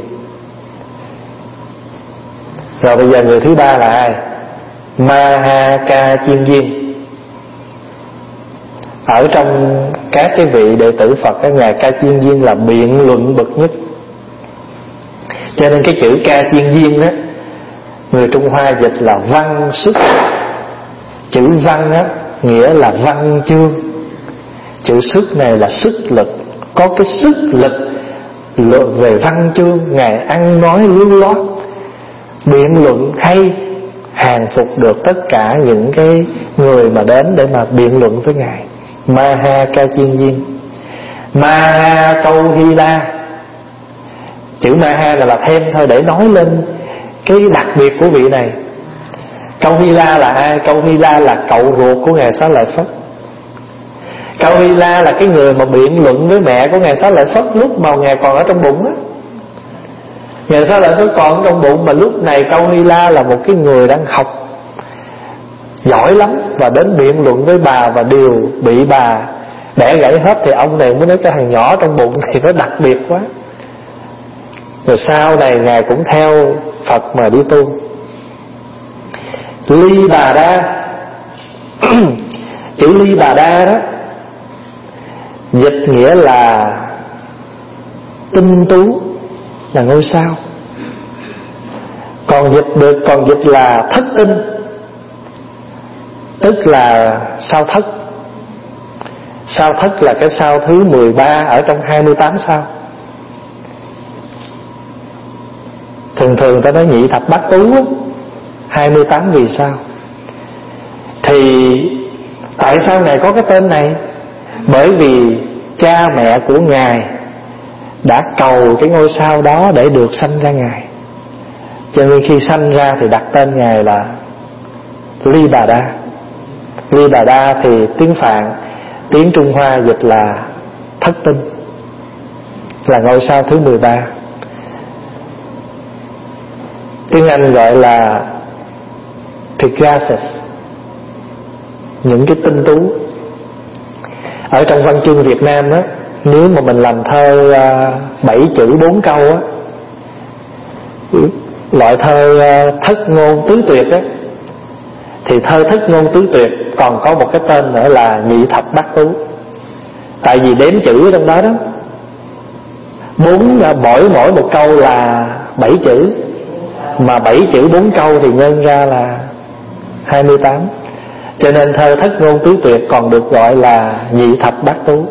Speaker 1: Rồi bây giờ người thứ ba là ai? Ma Ha Ca Chiên Viên. Ở trong các cái vị đệ tử Phật, cái ngài Ca Chiên Viên là biện luận bậc nhất. Cho nên cái chữ Ca Chiên Viên đó, người Trung Hoa dịch là văn sức. Chữ văn á nghĩa là văn chương, chữ sức này là sức lực. Có cái sức lực về văn chương, ngài ăn nói lưu loát, biện luận hay, hàng phục được tất cả những cái người mà đến để mà biện luận với ngài. Maha Ca Chiên Viên, Maha Câu Hy La. Chữ Maha là, là thêm thôi để nói lên cái đặc biệt của vị này. Câu Hy La là ai? Câu Hy La là cậu ruột của ngài Xá Lợi Phất. Câu Hy La là cái người mà biện luận với mẹ của ngài Xá Lợi Phất lúc mà ngài còn ở trong bụng á. Ngài Xá Lợi Phất còn ở trong bụng, mà lúc này Câu Hy La là một cái người đang học giỏi lắm, và đến biện luận với bà và đều bị bà bẻ gãy hết. Thì ông này mới nói cái thằng nhỏ trong bụng thì nó đặc biệt quá. Rồi sau này ngài cũng theo Phật mà đi tu. Ly Bà Đa chữ Ly Bà Đa đó dịch nghĩa là tinh tú, là ngôi sao. Còn dịch được còn dịch là thất tinh, tức là sao thất. Sao thất là cái sao thứ mười ba ở trong hai mươi tám sao. Thường thường ta nói nhị thập bát tú á, hai mươi tám vì sao. Thì tại sao ngài có cái tên này? Bởi vì cha mẹ của ngài đã cầu cái ngôi sao đó để được sanh ra ngài, cho nên khi sanh ra thì đặt tên ngài là Ly Bà Đa. Ly Bà Đa thì tiếng Phạn, tiếng Trung Hoa dịch là thất tinh, là ngôi sao thứ mười ba. Tiếng Anh gọi là Pegasus, những cái tinh tú. Ở trong văn chương Việt Nam á, nếu mà mình làm thơ bảy chữ bốn câu á, loại thơ thất ngôn tứ tuyệt á, thì thơ thất ngôn tứ tuyệt còn có một cái tên nữa là nhị thập bát tú. Tại vì đếm chữ ở trong đó đó, bốn mỗi mỗi một câu là bảy chữ, mà bảy chữ bốn câu thì nhân ra là hai mươi tám. Cho nên thơ thất ngôn tứ tuyệt còn được gọi là nhị thập bát tú.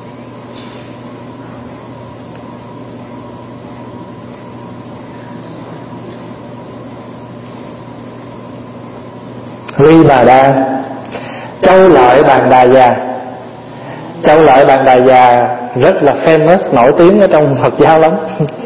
Speaker 1: Ly Bà Đa, Châu Lợi Bàn Đà Già. Châu Lợi Bàn Đà Già rất là famous, nổi tiếng ở trong Phật giáo lắm.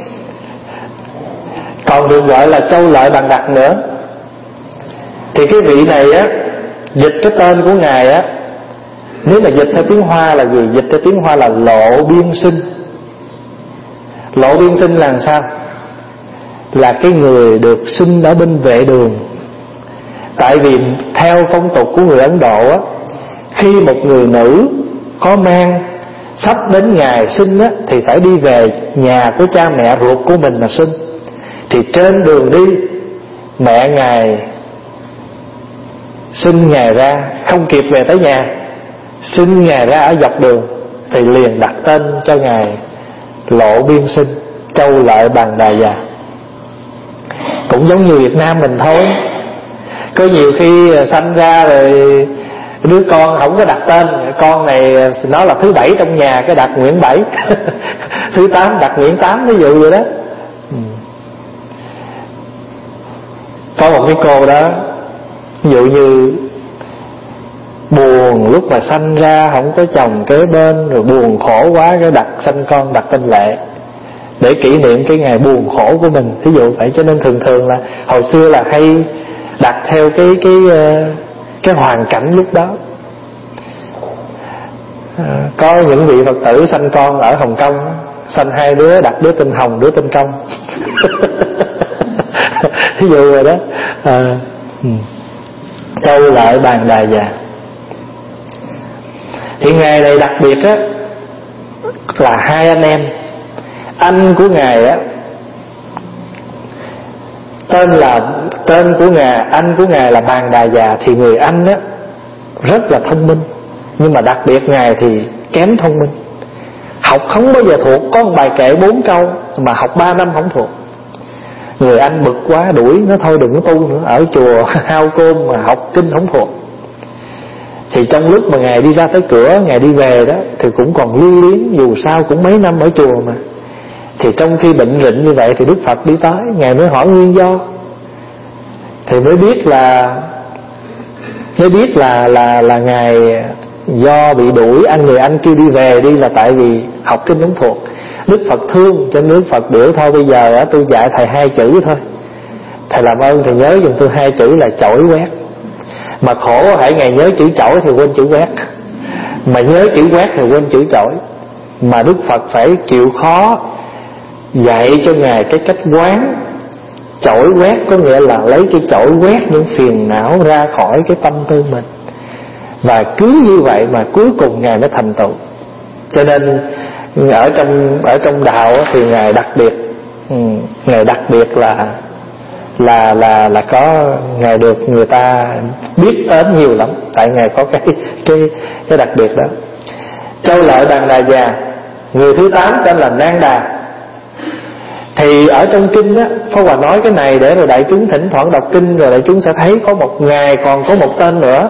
Speaker 1: Còn được gọi là Châu Lợi Bàn Đặc nữa. Thì cái vị này á, dịch cái tên của ngài á, nếu mà dịch theo tiếng Hoa là gì? Dịch theo tiếng Hoa là Lộ Biên Sinh. Lộ Biên Sinh là làm sao? Là cái người được sinh ở bên vệ đường. Tại vì theo phong tục của người Ấn Độ á, khi một người nữ có mang sắp đến ngày sinh á, thì phải đi về nhà của cha mẹ ruột của mình mà sinh. Thì trên đường đi, mẹ ngài sinh ngài ra, không kịp về tới nhà, sinh ngài ra ở dọc đường, thì liền đặt tên cho ngài Lộ Biên Sinh, Châu Lợi Bàn Đà Già. Cũng giống như Việt Nam mình thôi. Có nhiều khi sanh ra rồi đứa con không có đặt tên, con này nó là thứ bảy trong nhà, cái đặt Nguyễn Bảy. Thứ tám đặt Nguyễn Tám, ví dụ vậy đó. Có một cái cô đó, ví dụ như buồn lúc mà sanh ra không có chồng kế bên, rồi buồn khổ quá cái đặt sanh con đặt tên Lệ, để kỷ niệm cái ngày buồn khổ của mình. Ví dụ vậy. Cho nên thường thường là hồi xưa là hay đặt theo cái cái cái hoàn cảnh lúc đó. À, có những vị Phật tử sanh con ở Hồng Kông, sanh hai đứa đặt đứa tên Hồng, đứa tên Công. Ví dụ rồi đó. À, Châu Lợi Bàn Đà Già. Thì ngày này đặc biệt á, là hai anh em. Anh của ngài á, tên là tên của ngài, anh của ngài là Bàn Đà Già. Thì người anh á rất là thông minh, Nhưng mà đặc biệt Ngài thì kém thông minh, học không bao giờ thuộc. Có một bài kệ bốn câu mà học ba năm không thuộc. Người anh bực quá đuổi nó thôi đừng có tu nữa, ở chùa hao cơm mà học kinh không thuộc. Thì trong lúc mà Ngài đi ra tới cửa, Ngài đi về đó thì cũng còn lưu luyến, dù sao cũng mấy năm ở chùa mà. Thì trong khi bệnh rịnh như vậy thì Đức Phật đi tới, Ngài mới hỏi nguyên do. Thì mới biết là mới biết là là là Ngài do bị đuổi, anh người anh kêu đi về đi là tại vì học kinh không thuộc. Đức Phật thương cho Đức Phật biểu thôi bây giờ tôi dạy thầy hai chữ thôi, thầy làm ơn thầy nhớ giùm tôi hai chữ là chổi quét. Mà khổ hãy Ngài nhớ chữ chổi thì quên chữ quét, mà nhớ chữ quét thì quên chữ chổi. Mà Đức Phật phải chịu khó dạy cho Ngài cái cách quán. Chổi quét có nghĩa là lấy cái chổi quét những phiền não ra khỏi cái tâm tư mình. Và cứ như vậy mà cuối cùng Ngài mới thành tựu. Cho nên ở trong ở trong đạo thì Ngài đặc biệt, Ngài đặc biệt là là là là có Ngài được người ta biết đến nhiều lắm, tại Ngài có cái cái cái đặc biệt đó. Châu Lợi Đàn Đà Già, người thứ tám tên là Nang Đà. Thì ở trong kinh á, Pháp Hòa nói cái này để rồi đại chúng thỉnh thoảng đọc kinh rồi đại chúng sẽ thấy có một Ngài còn có một tên nữa.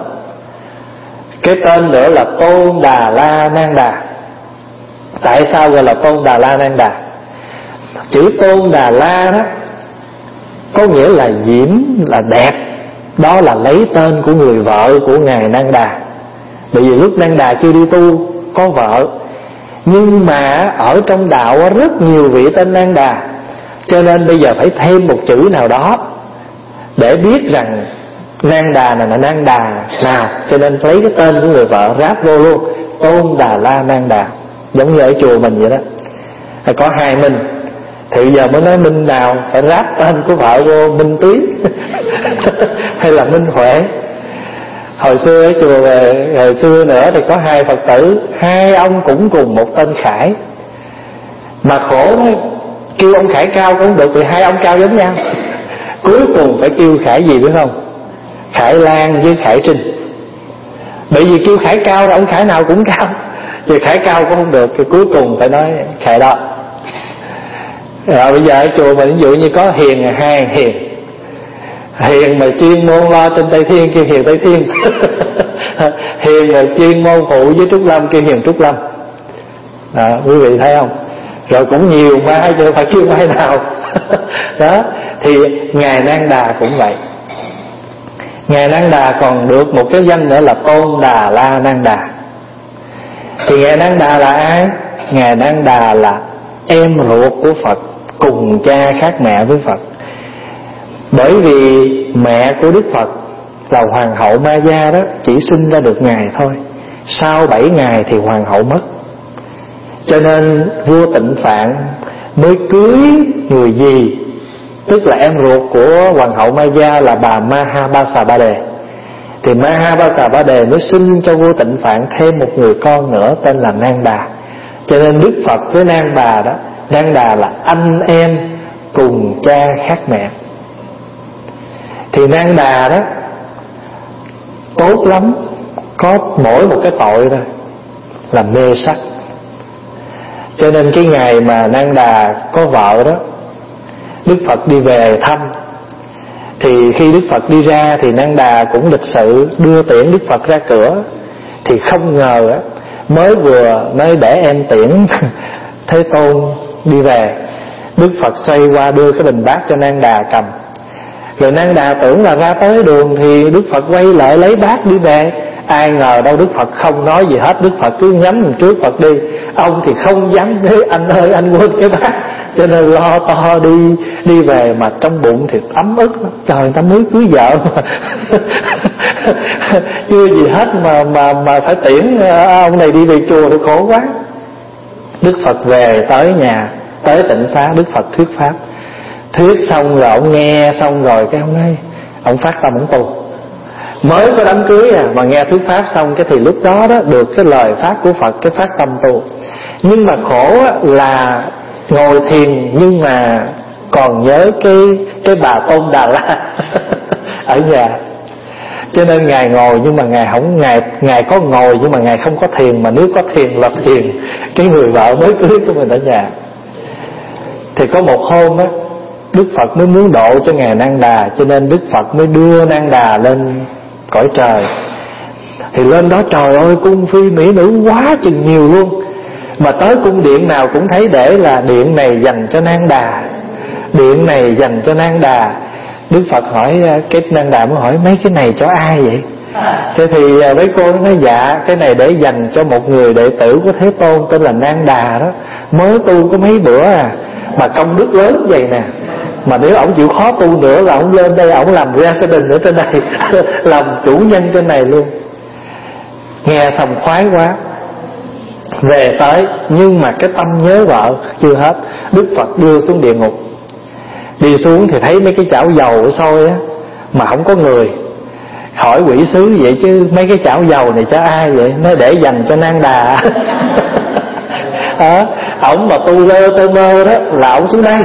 Speaker 1: Cái tên nữa là Tôn Đà La Nang Đà. Tại sao gọi là Tôn Đà La Nang Đà? Chữ Tôn Đà La đó có nghĩa là diễm, là đẹp. Đó là lấy tên của người vợ của Ngài Nang Đà. Bởi vì lúc Nang Đà chưa đi tu có vợ, nhưng mà ở trong đạo rất nhiều vị tên Nang Đà, cho nên bây giờ phải thêm một chữ nào đó để biết rằng Nang Đà này là Nang Đà nào. Cho nên lấy cái tên của người vợ ráp vô luôn, Tôn Đà La Nang Đà. Giống như ở chùa mình vậy đó, có hai Minh. Thì giờ mới nói Minh nào phải ráp tên của vợ vô, Minh Tuyết hay là Minh Huệ. Hồi xưa ở chùa hồi xưa nữa thì có hai Phật tử, hai ông cũng cùng một tên Khải. Mà khổ đó, kêu ông Khải Cao cũng không được, vì hai ông cao giống nhau. Cuối cùng phải kêu Khải gì biết không? Khải Lan với Khải Trinh. Bởi vì kêu Khải Cao là ông Khải nào cũng cao, thì Khải Cao cũng không được, thì cuối cùng phải nói Khải đó. Rồi bây giờ ở chùa mình ví dụ như có Hiền là hai Hiền. Hiền mà chuyên môn lo trên Tây Thiên kêu Hiền Tây Thiên. Hiền mà chuyên môn phụ với Trúc Lâm kêu Hiền Trúc Lâm. Đó, quý vị thấy không? Rồi cũng nhiều mai chứ phải kêu mai nào. Đó, thì Ngài Nang Đà cũng vậy. Ngài Nang Đà còn được một cái danh nữa là Tôn Đà La Nang Đà. Thì Ngài Nang Đà là ai? Ngài Nang Đà là em ruột của Phật, cùng cha khác mẹ với Phật. Bởi vì mẹ của Đức Phật là Hoàng hậu Ma Gia đó, chỉ sinh ra được Ngài thôi. Sau bảy ngày thì Hoàng hậu mất. Cho nên vua Tịnh Phạn mới cưới người dì, tức là em ruột của Hoàng hậu Ma Gia là bà Mahabasabade. Thì Mahabasabade mới sinh cho vua Tịnh Phạn thêm một người con nữa tên là Nang Đà. Cho nên Đức Phật với Nang Đà đó, Nang Đà là anh em cùng cha khác mẹ. Thì Nang Đà đó tốt lắm, có mỗi một cái tội thôi là mê sắc. Cho nên cái ngày mà Nang Đà có vợ đó, Đức Phật đi về thăm. Thì khi Đức Phật đi ra thì Nang Đà cũng lịch sự đưa tiễn Đức Phật ra cửa. Thì không ngờ á, mới vừa nói để em tiễn Thế Tôn đi về, Đức Phật xoay qua đưa cái bình bát cho Nang Đà cầm. Rồi Nang Đà tưởng là ra tới đường thì Đức Phật quay lại lấy bát đi về. Ai ngờ đâu Đức Phật không nói gì hết, Đức Phật cứ nhắm trước Phật đi. Ông thì không dám nói anh ơi anh quên cái bát, cho nên lo to đi đi về. Mà trong bụng thì ấm ức lắm. Trời, người ta mới cưới vợ mà chưa gì hết mà mà mà phải tiễn ông này đi về chùa thì khổ quá. Đức Phật về tới nhà, tới Tịnh Xá, Đức Phật thuyết pháp. Thuyết xong rồi ông nghe xong rồi cái ông nói, ông phát tâm ông tu. Mới có đám cưới à mà nghe thuyết pháp xong cái thì lúc đó đó được cái lời pháp của Phật, cái phát tâm tu. Nhưng mà khổ là ngồi thiền nhưng mà còn nhớ cái cái bà Tôn Đà La ở nhà. Cho nên Ngài ngồi nhưng mà Ngài không Ngài Ngài có ngồi nhưng mà Ngài không có thiền. Mà nếu có thiền là thiền cái người vợ mới cưới của mình ở nhà. Thì có một hôm á, Đức Phật mới muốn độ cho Ngài Nan Đà, cho nên Đức Phật mới đưa Nan Đà lên cõi trời. Thì lên đó trời ơi, cung phi mỹ nữ quá chừng nhiều luôn. Mà tới cung điện nào cũng thấy để là điện này dành cho Nan Đà, điện này dành cho Nan Đà. Đức Phật hỏi, cái Nan Đà mới hỏi mấy cái này cho ai vậy? Thế thì mấy cô nói dạ cái này để dành cho một người đệ tử của Thế Tôn tên là Nan Đà đó, mới tu có mấy bữa à, mà công đức lớn vậy nè. Mà nếu ổng chịu khó tu nữa là ổng lên đây ổng làm resident ở trên đây làm chủ nhân trên này luôn. Nghe xong khoái quá, về tới. Nhưng mà cái tâm nhớ vợ chưa hết. Đức Phật đưa xuống địa ngục. Đi xuống thì thấy mấy cái chảo dầu sôi á, mà không có người. Hỏi quỷ sứ vậy chứ mấy cái chảo dầu này cho ai vậy? Nó để dành cho Nan Đà. à, ổng mà tu lơ tơ mơ đó là ổng xuống đây.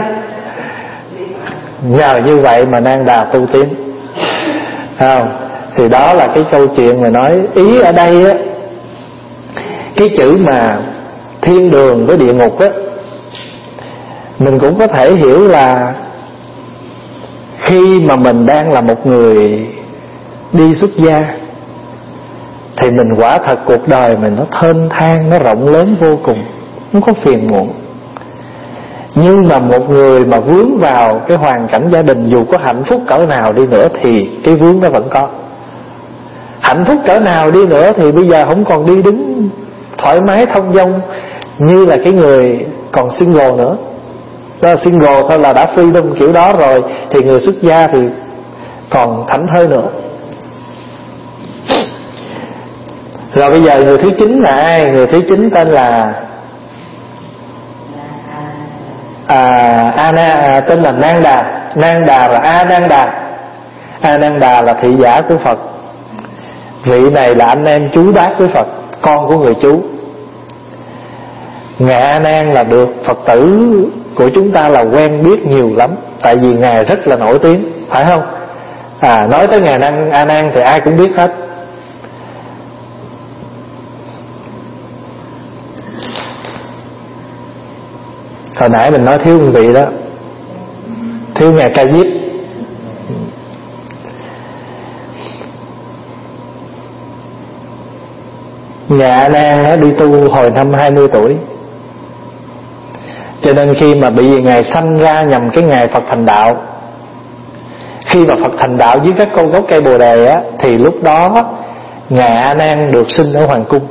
Speaker 1: Nhờ như vậy mà Nan Đà tu tiến. Không? Thì đó là cái câu chuyện mà nói. Ý ở đây á, cái chữ mà thiên đường với địa ngục á, mình cũng có thể hiểu là khi mà mình đang là một người đi xuất gia thì mình quả thật cuộc đời mình nó thênh thang, nó rộng lớn vô cùng, không có phiền muộn. Nhưng mà một người mà vướng vào cái hoàn cảnh gia đình, dù có hạnh phúc cỡ nào đi nữa thì cái vướng nó vẫn có. Hạnh phúc cỡ nào đi nữa thì bây giờ không còn đi đứng thoải mái thông dong như là cái người còn single nữa. Đó là single thôi là đã freedom kiểu đó rồi, thì người xuất gia thì còn thảnh thơi nữa. Rồi bây giờ người thứ chín là ai? Người thứ chín tên là à, Ana, à, tên là Nan Đà. Nan Đà là A Nan Đà. A Nan Đà là thị giả của Phật. Vị này là anh em chú bác với Phật, con của người chú. Ngài A Nan là được Phật tử của chúng ta là quen biết nhiều lắm, tại vì Ngài rất là nổi tiếng, phải không? À, nói tới Ngài A Nan thì ai cũng biết hết. Hồi nãy mình nói thiếu một vị đó, thiếu Ngài Ca Diếp. Ngài A Nan nó đi tu hồi năm hai mươi tuổi, cho nên khi mà bị Ngài sanh ra nhằm cái ngày Phật thành đạo, khi mà Phật thành đạo dưới các con gốc cây Bồ Đề á, thì lúc đó Ngài A Nan được sinh ở hoàng cung.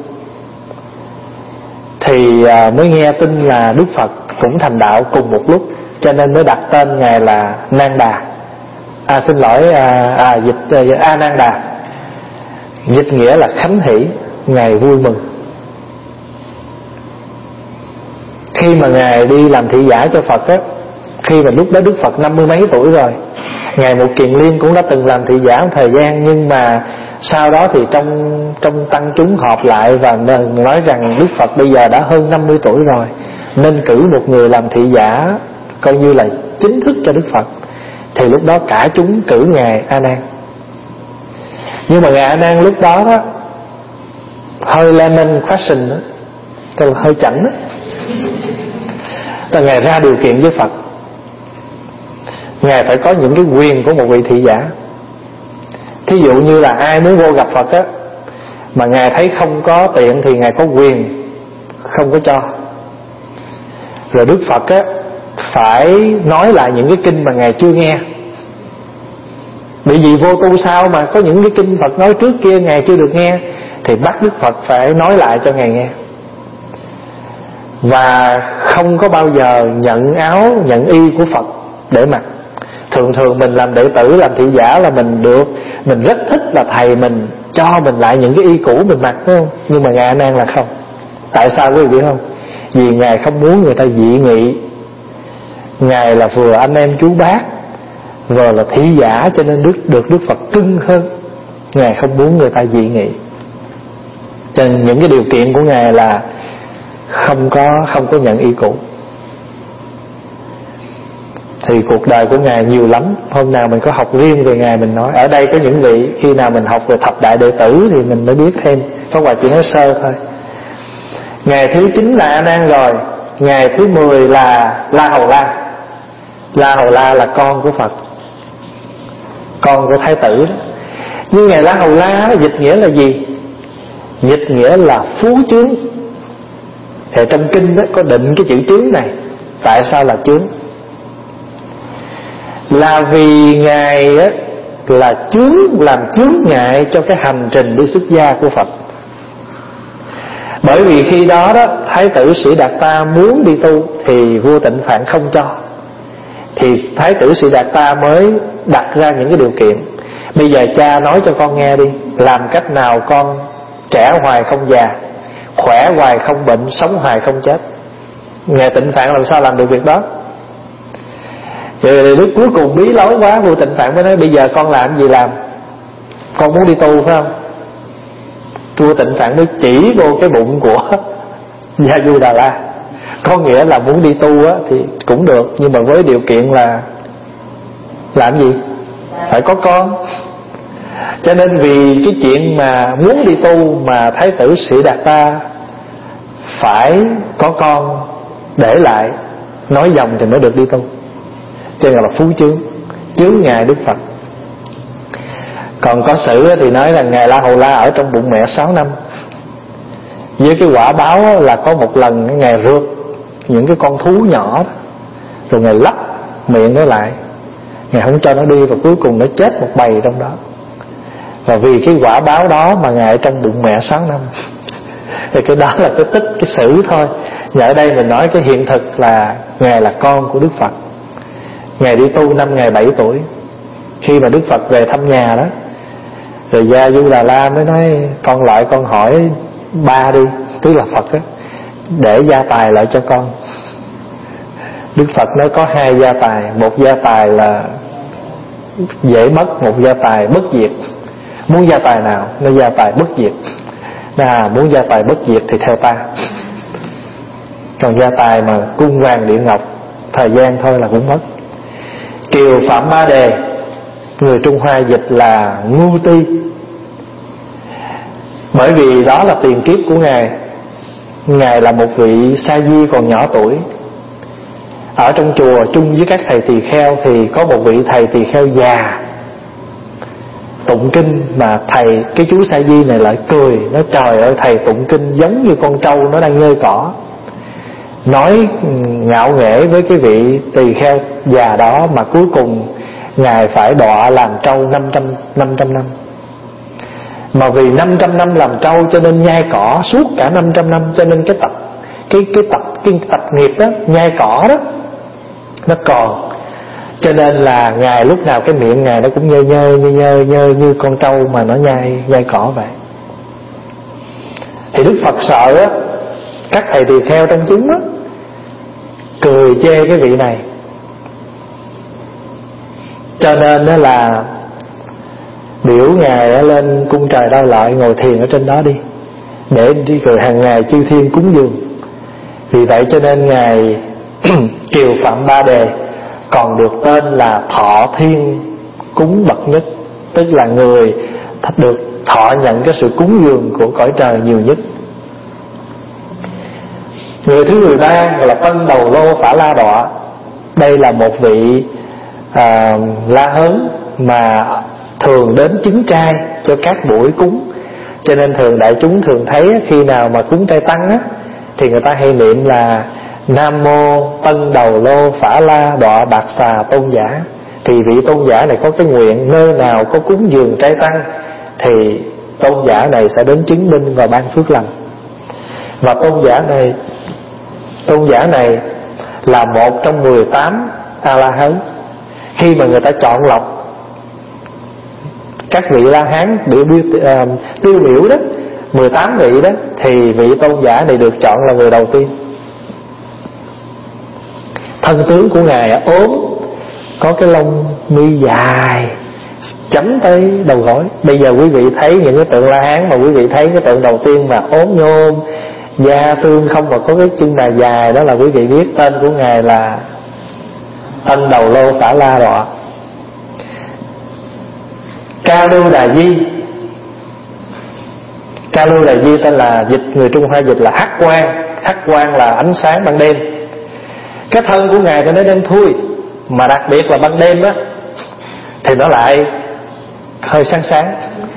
Speaker 1: Thì à, mới nghe tin là Đức Phật cũng thành đạo cùng một lúc, cho nên mới đặt tên Ngài là Nan Đà. À xin lỗi, à, à dịch à, A Nan Đà, dịch nghĩa là khánh hỷ, Ngài vui mừng. Khi mà Ngài đi làm thị giả cho Phật á, khi mà lúc đó Đức Phật năm mươi mấy tuổi rồi, Ngài Một Kiền Liên cũng đã từng làm thị giả một thời gian. Nhưng mà sau đó thì trong trong tăng chúng họp lại và nói rằng Đức Phật bây giờ đã hơn năm mươi tuổi rồi, nên cử một người làm thị giả coi như là chính thức cho Đức Phật. Thì lúc đó cả chúng cử Ngài A Nan. Nhưng mà Ngài A Nan lúc đó đó hơi lemon question đó, tức là hơi chảnh đó. Tức là Ngài ra điều kiện với Phật, Ngài phải có những cái quyền của một vị thị giả. Thí dụ như là ai muốn vô gặp Phật á, mà Ngài thấy không có tiện thì Ngài có quyền không có cho. Rồi Đức Phật á phải nói lại những cái kinh mà Ngài chưa nghe. Bởi vì vô tu sao mà có những cái kinh Phật nói trước kia Ngài chưa được nghe, thì bắt Đức Phật phải nói lại cho Ngài nghe. Và không có bao giờ nhận áo, nhận y của Phật để mặc. Thường thường mình làm đệ tử, làm thị giả là mình được, mình rất thích là thầy mình cho mình lại những cái y cũ mình mặc, phải không? Nhưng mà Ngài A Nan là không. Tại sao quý vị biết không? Vì Ngài không muốn người ta dị nghị. Ngài là vừa anh em chú bác, vừa là thị giả, cho nên Đức được Đức Phật cưng hơn. Ngài không muốn người ta dị nghị. Cho nên những cái điều kiện của Ngài là không có không có nhận y cũ. thì cuộc đời của Ngài nhiều lắm. Hôm nào mình có học riêng về Ngài mình nói. Ở đây có những vị khi nào mình học về thập đại đệ tử thì mình mới biết thêm. Pháp Hòa chỉ nói sơ thôi. Ngày thứ chín là A Nan rồi, ngày thứ mười là La Hầu La. La Hầu La là con của Phật, con của Thái tử đó. Nhưng ngày La Hầu La dịch nghĩa là gì? Dịch nghĩa là phú chướng. Thì trong kinh đó có định cái chữ chướng này. Tại sao là chướng? Là vì Ngài á, là chướng, làm chướng ngại cho cái hành trình đi xuất gia của Phật. Bởi vì khi đó đó Thái tử Sĩ Đạt Ta muốn đi tu thì vua Tịnh Phạn không cho. Thì Thái tử Sĩ Đạt Ta mới đặt ra những cái điều kiện. Bây giờ cha nói cho con nghe đi, làm cách nào con trẻ hoài không già, khỏe hoài không bệnh, sống hoài không chết. Ngài Tịnh Phạn làm sao làm được việc đó? Rồi lúc cuối cùng bí lối quá, vua Tịnh Phạn mới nói bây giờ con làm gì làm? Con muốn đi tu phải không? Vua Tịnh Phạn mới chỉ vô cái bụng của Gia Du Đà La. Có nghĩa là muốn đi tu á, thì cũng được, nhưng mà với điều kiện là làm gì? Phải có con. Cho nên vì cái chuyện mà muốn đi tu mà Thái tử Sĩ Đạt Ta phải có con để lại, nói dòng thì mới được đi tu. Cho nên là phú chướng, chướng ngại Đức Phật. Còn có sử thì nói là Ngài La Hầu La ở trong bụng mẹ sáu năm. Với cái quả báo là có một lần Ngài rượt những cái con thú nhỏ đó, rồi Ngài lấp miệng nó lại, Ngài không cho nó đi, và cuối cùng nó chết một bầy trong đó. Và vì cái quả báo đó mà Ngài ở trong bụng mẹ sáu năm. Thì cái đó là cái tích, cái sử thôi. Và ở đây mình nói cái hiện thực là Ngài là con của Đức Phật. Ngài đi tu năm Ngài bảy tuổi. Khi mà Đức Phật về thăm nhà đó, rồi Gia Du Đà La mới nói con lại con hỏi ba đi, tức là Phật á, để gia tài lại cho con. Đức Phật nói có hai gia tài. Một gia tài là dễ mất, một gia tài bất diệt. Muốn gia tài nào? Nó gia tài bất diệt. À, muốn gia tài bất diệt thì theo ta. Còn gia tài mà cung vàng điện ngọc, thời gian thôi là cũng mất. Kiều Phạm Ba Đề, người Trung Hoa dịch là ngu ti. Bởi vì đó là tiền kiếp của Ngài. Ngài là một vị sa di còn nhỏ tuổi. Ở trong chùa chung với các thầy tỳ kheo thì có một vị thầy tỳ kheo già tụng kinh, mà thầy, cái chú sa di này lại cười, nói trời ơi thầy tụng kinh giống như con trâu nó đang nhơi cỏ. Nói ngạo nghễ với cái vị tỳ kheo già đó, mà cuối cùng Ngài phải đọa làm trâu năm trăm năm. Mà vì năm trăm năm làm trâu cho nên nhai cỏ suốt cả năm trăm năm. Cho nên cái tập Cái, cái tập cái tập nghiệp đó, nhai cỏ đó, nó còn. Cho nên là Ngài lúc nào cái miệng Ngài nó cũng nhơi nhơi nhơi nhơi, nhơi như con trâu mà nó nhai nhai cỏ vậy. Thì Đức Phật sợ á, các thầy tỳ kheo trong chúng á cười chê cái vị này. Cho nên đó là biểu Ngài lên cung trời Đao Lợi ngồi thiền ở trên đó đi, để đi rồi hàng ngày chư thiên cúng dường. Vì vậy cho nên Ngài Kiều Phạm Ba Đề còn được tên là Thọ Thiên Cúng bậc nhất, tức là người được thọ nhận cái sự cúng dường của cõi trời nhiều nhất. Người thứ mười ba là Tân Đầu Lô Phả La Đọa. Đây là một vị à, La Hớn mà thường đến chứng trai cho các buổi cúng. Cho nên thường đại chúng thường thấy khi nào mà cúng trai tăng á, thì người ta hay niệm là Nam Mô Tân Đầu Lô Phả La Đọa Bạc Xà Tôn Giả. Thì vị tôn giả này có cái nguyện nơi nào có cúng dường trai tăng thì tôn giả này sẽ đến chứng minh và ban phước lành. Và tôn giả này Tôn giả này là một trong mười tám A-la-hán. Khi mà người ta chọn lọc các vị La-hán biểu, biểu, uh, tiêu biểu đó, mười tám vị đó, thì vị tôn giả này được chọn là người đầu tiên. Thân tướng của Ngài ốm, có cái lông mi dài chấm tới đầu gối. Bây giờ quý vị thấy những cái tượng La Hán mà quý vị thấy cái tượng đầu tiên mà ốm nhôm, da xương không, mà có cái chân đà dài, đó là quý vị biết tên của Ngài là ân đầu lô phả la đọa. Ca lưu đà di, ca lưu đà di tên là dịch, người Trung Hoa dịch là hắc quang. Hắc quang là ánh sáng ban đêm. Cái thân của Ngài thì nó đen thui, mà đặc biệt là ban đêm á thì nó lại hơi sáng sáng.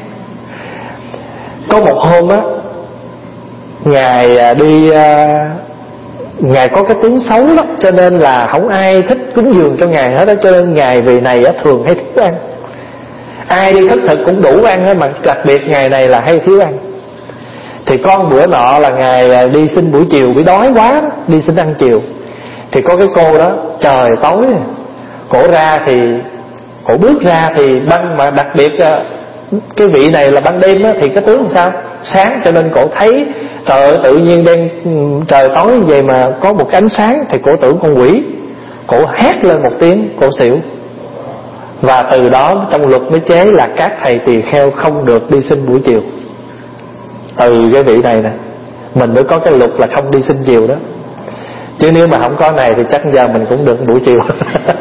Speaker 1: Có một hôm á, Ngài đi, Ngài có cái tướng xấu lắm, cho nên là không ai thích cúng dường cho Ngài hết đó. Cho nên Ngài vì này á, thường hay thiếu ăn. Ai đi thất thực cũng đủ ăn hết, mà đặc biệt Ngài này là hay thiếu ăn. Thì con bữa nọ là Ngài đi xin buổi chiều, bị đói quá đó, đi xin ăn chiều. Thì có cái cô đó, trời tối, cổ ra thì cổ bước ra thì ban, mà đặc biệt cái vị này là ban đêm đó, thì cái tướng làm sao sáng, cho nên cổ thấy trời ơi, tự nhiên đen trời tối như vậy mà có một cái ánh sáng, thì cổ tưởng con quỷ. Cổ hét lên một tiếng, cổ xỉu. Và từ đó trong luật mới chế là các thầy tỳ kheo không được đi xin buổi chiều. Từ cái vị này nè mình mới có cái luật là không đi xin chiều đó. Chứ nếu mà không có này thì chắc giờ mình cũng được buổi chiều.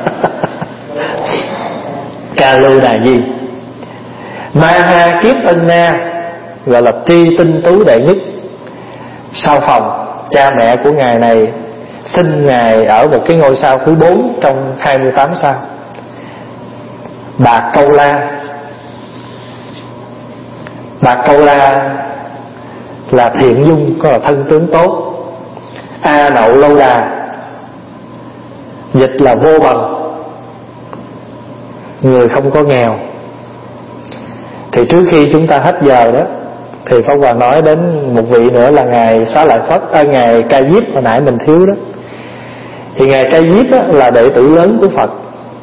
Speaker 1: Ca lưu đà di. Ma ha kiếp ân na, gọi là tri tinh tú đệ nhất. Sau phòng, cha mẹ của Ngài này xin Ngài ở một cái ngôi sao thứ bốn trong hai mươi tám sao. Bạc Câu La. Bạc Câu La là thiện dung, có là thân tướng tốt. A Nậu Lâu Đà, dịch là vô bần, người không có nghèo. Thì trước khi chúng ta hết giờ đó, thì Pháp Hòa nói đến một vị nữa là Ngài Xá Lợi Phất, à, Ngài Ca Diếp hồi nãy mình thiếu đó. Thì Ngài Ca Diếp á, là đệ tử lớn của Phật.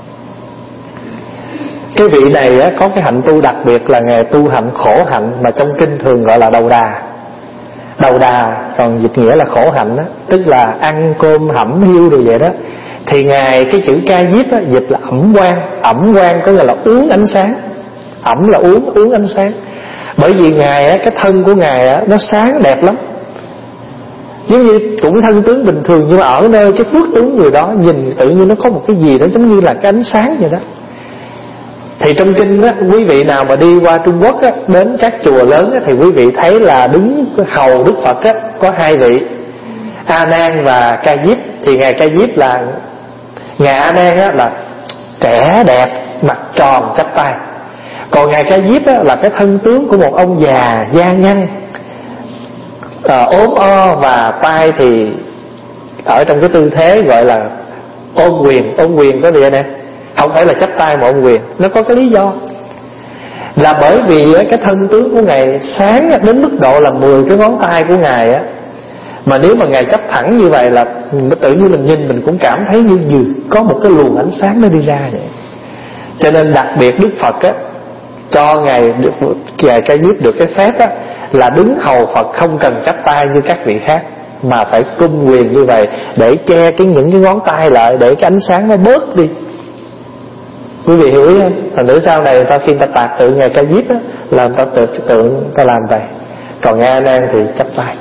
Speaker 1: Cái vị này á, có cái hạnh tu đặc biệt là Ngài tu hạnh khổ hạnh, mà trong kinh thường gọi là đầu đà. Đầu đà còn dịch nghĩa là khổ hạnh đó, tức là ăn cơm hẩm hiu rồi vậy đó. Thì Ngài cái chữ Ca Diếp á, dịch là ẩm quang. Ẩm quang có nghĩa là uống ánh sáng. Ẩm là uống, uống ánh sáng. Bởi vì Ngài á, cái thân của Ngài á, nó sáng đẹp lắm, giống như cũng thân tướng bình thường, nhưng mà ở nơi cái phước tướng người đó nhìn tự nhiên nó có một cái gì đó giống như là cái ánh sáng vậy đó. Thì trong kinh á, quý vị nào mà đi qua Trung Quốc á, đến các chùa lớn á, thì quý vị thấy là đứng hầu Đức Phật á, có hai vị, A Nan và Ca Diếp. Thì Ngài Ca Diếp là, Ngài A Nan á, là trẻ đẹp, mặt tròn chắp tay. Còn Ngài Ca Diếp á, là cái thân tướng của một ông già da nhăn, à, ốm o, và tay thì ở trong cái tư thế gọi là ôm quyền. Ôm quyền có gì nè, không phải là chắp tay mà ôm quyền. Nó có cái lý do là bởi vì cái thân tướng của Ngài sáng đến mức độ là mười cái ngón tay của Ngài á, mà nếu mà Ngài chấp thẳng như vậy là tự nhiên mình nhìn mình cũng cảm thấy như như có một cái luồng ánh sáng nó đi ra vậy. Cho nên đặc biệt Đức Phật á, cho Ngài Ngài Ca Diếp được cái phép á, là đứng hầu Phật không cần chắp tay như các vị khác, mà phải cung quyền như vậy để che cái những cái ngón tay lại, để cái ánh sáng nó bớt đi. Quý vị hiểu ý không? Thành nữ sau này người ta khi người ta tạc tượng Ngài Ca Diếp á, là người ta tự tượng người ta làm vậy. Còn Ngài A Nan thì chắp tay.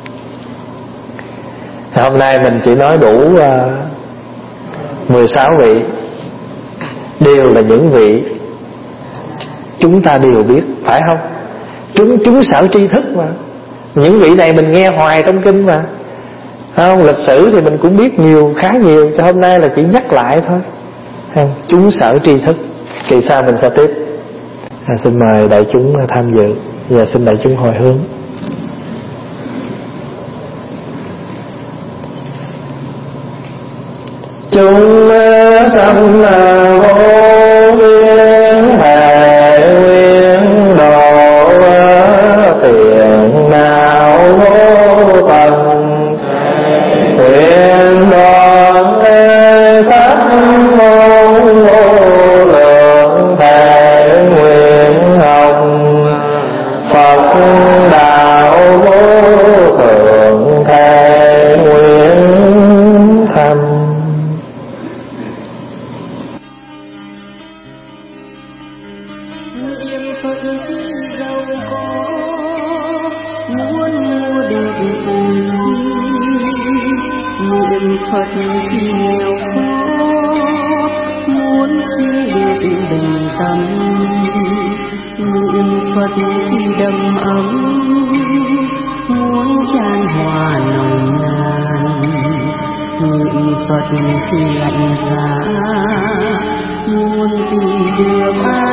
Speaker 1: Hôm nay mình chỉ nói đủ uh, mười sáu vị, đều là những vị chúng ta đều biết, phải không? Chúng chúng sở tri thức mà. Những vị này mình nghe hoài trong kinh mà, không? Lịch sử thì mình cũng biết nhiều, khá nhiều, cho hôm nay là chỉ nhắc lại thôi, không? Chúng sở tri thức. Kỳ sau mình sẽ tiếp. À, xin mời đại chúng tham dự. Giờ xin đại chúng hồi hướng. Chúng sanh vô biên hệ nguyên độ, phiền não vô tận, nguyện đoàn khắp môn vô lượng thể nguyện hồng, Phật đạo vô thượng thể nguyện thành.
Speaker 2: Phật nghèo khó Phật khi đầm ấm muốn chan hòa nồng nàn, nguyện Phật khi lạnh giá muốn tìm được ai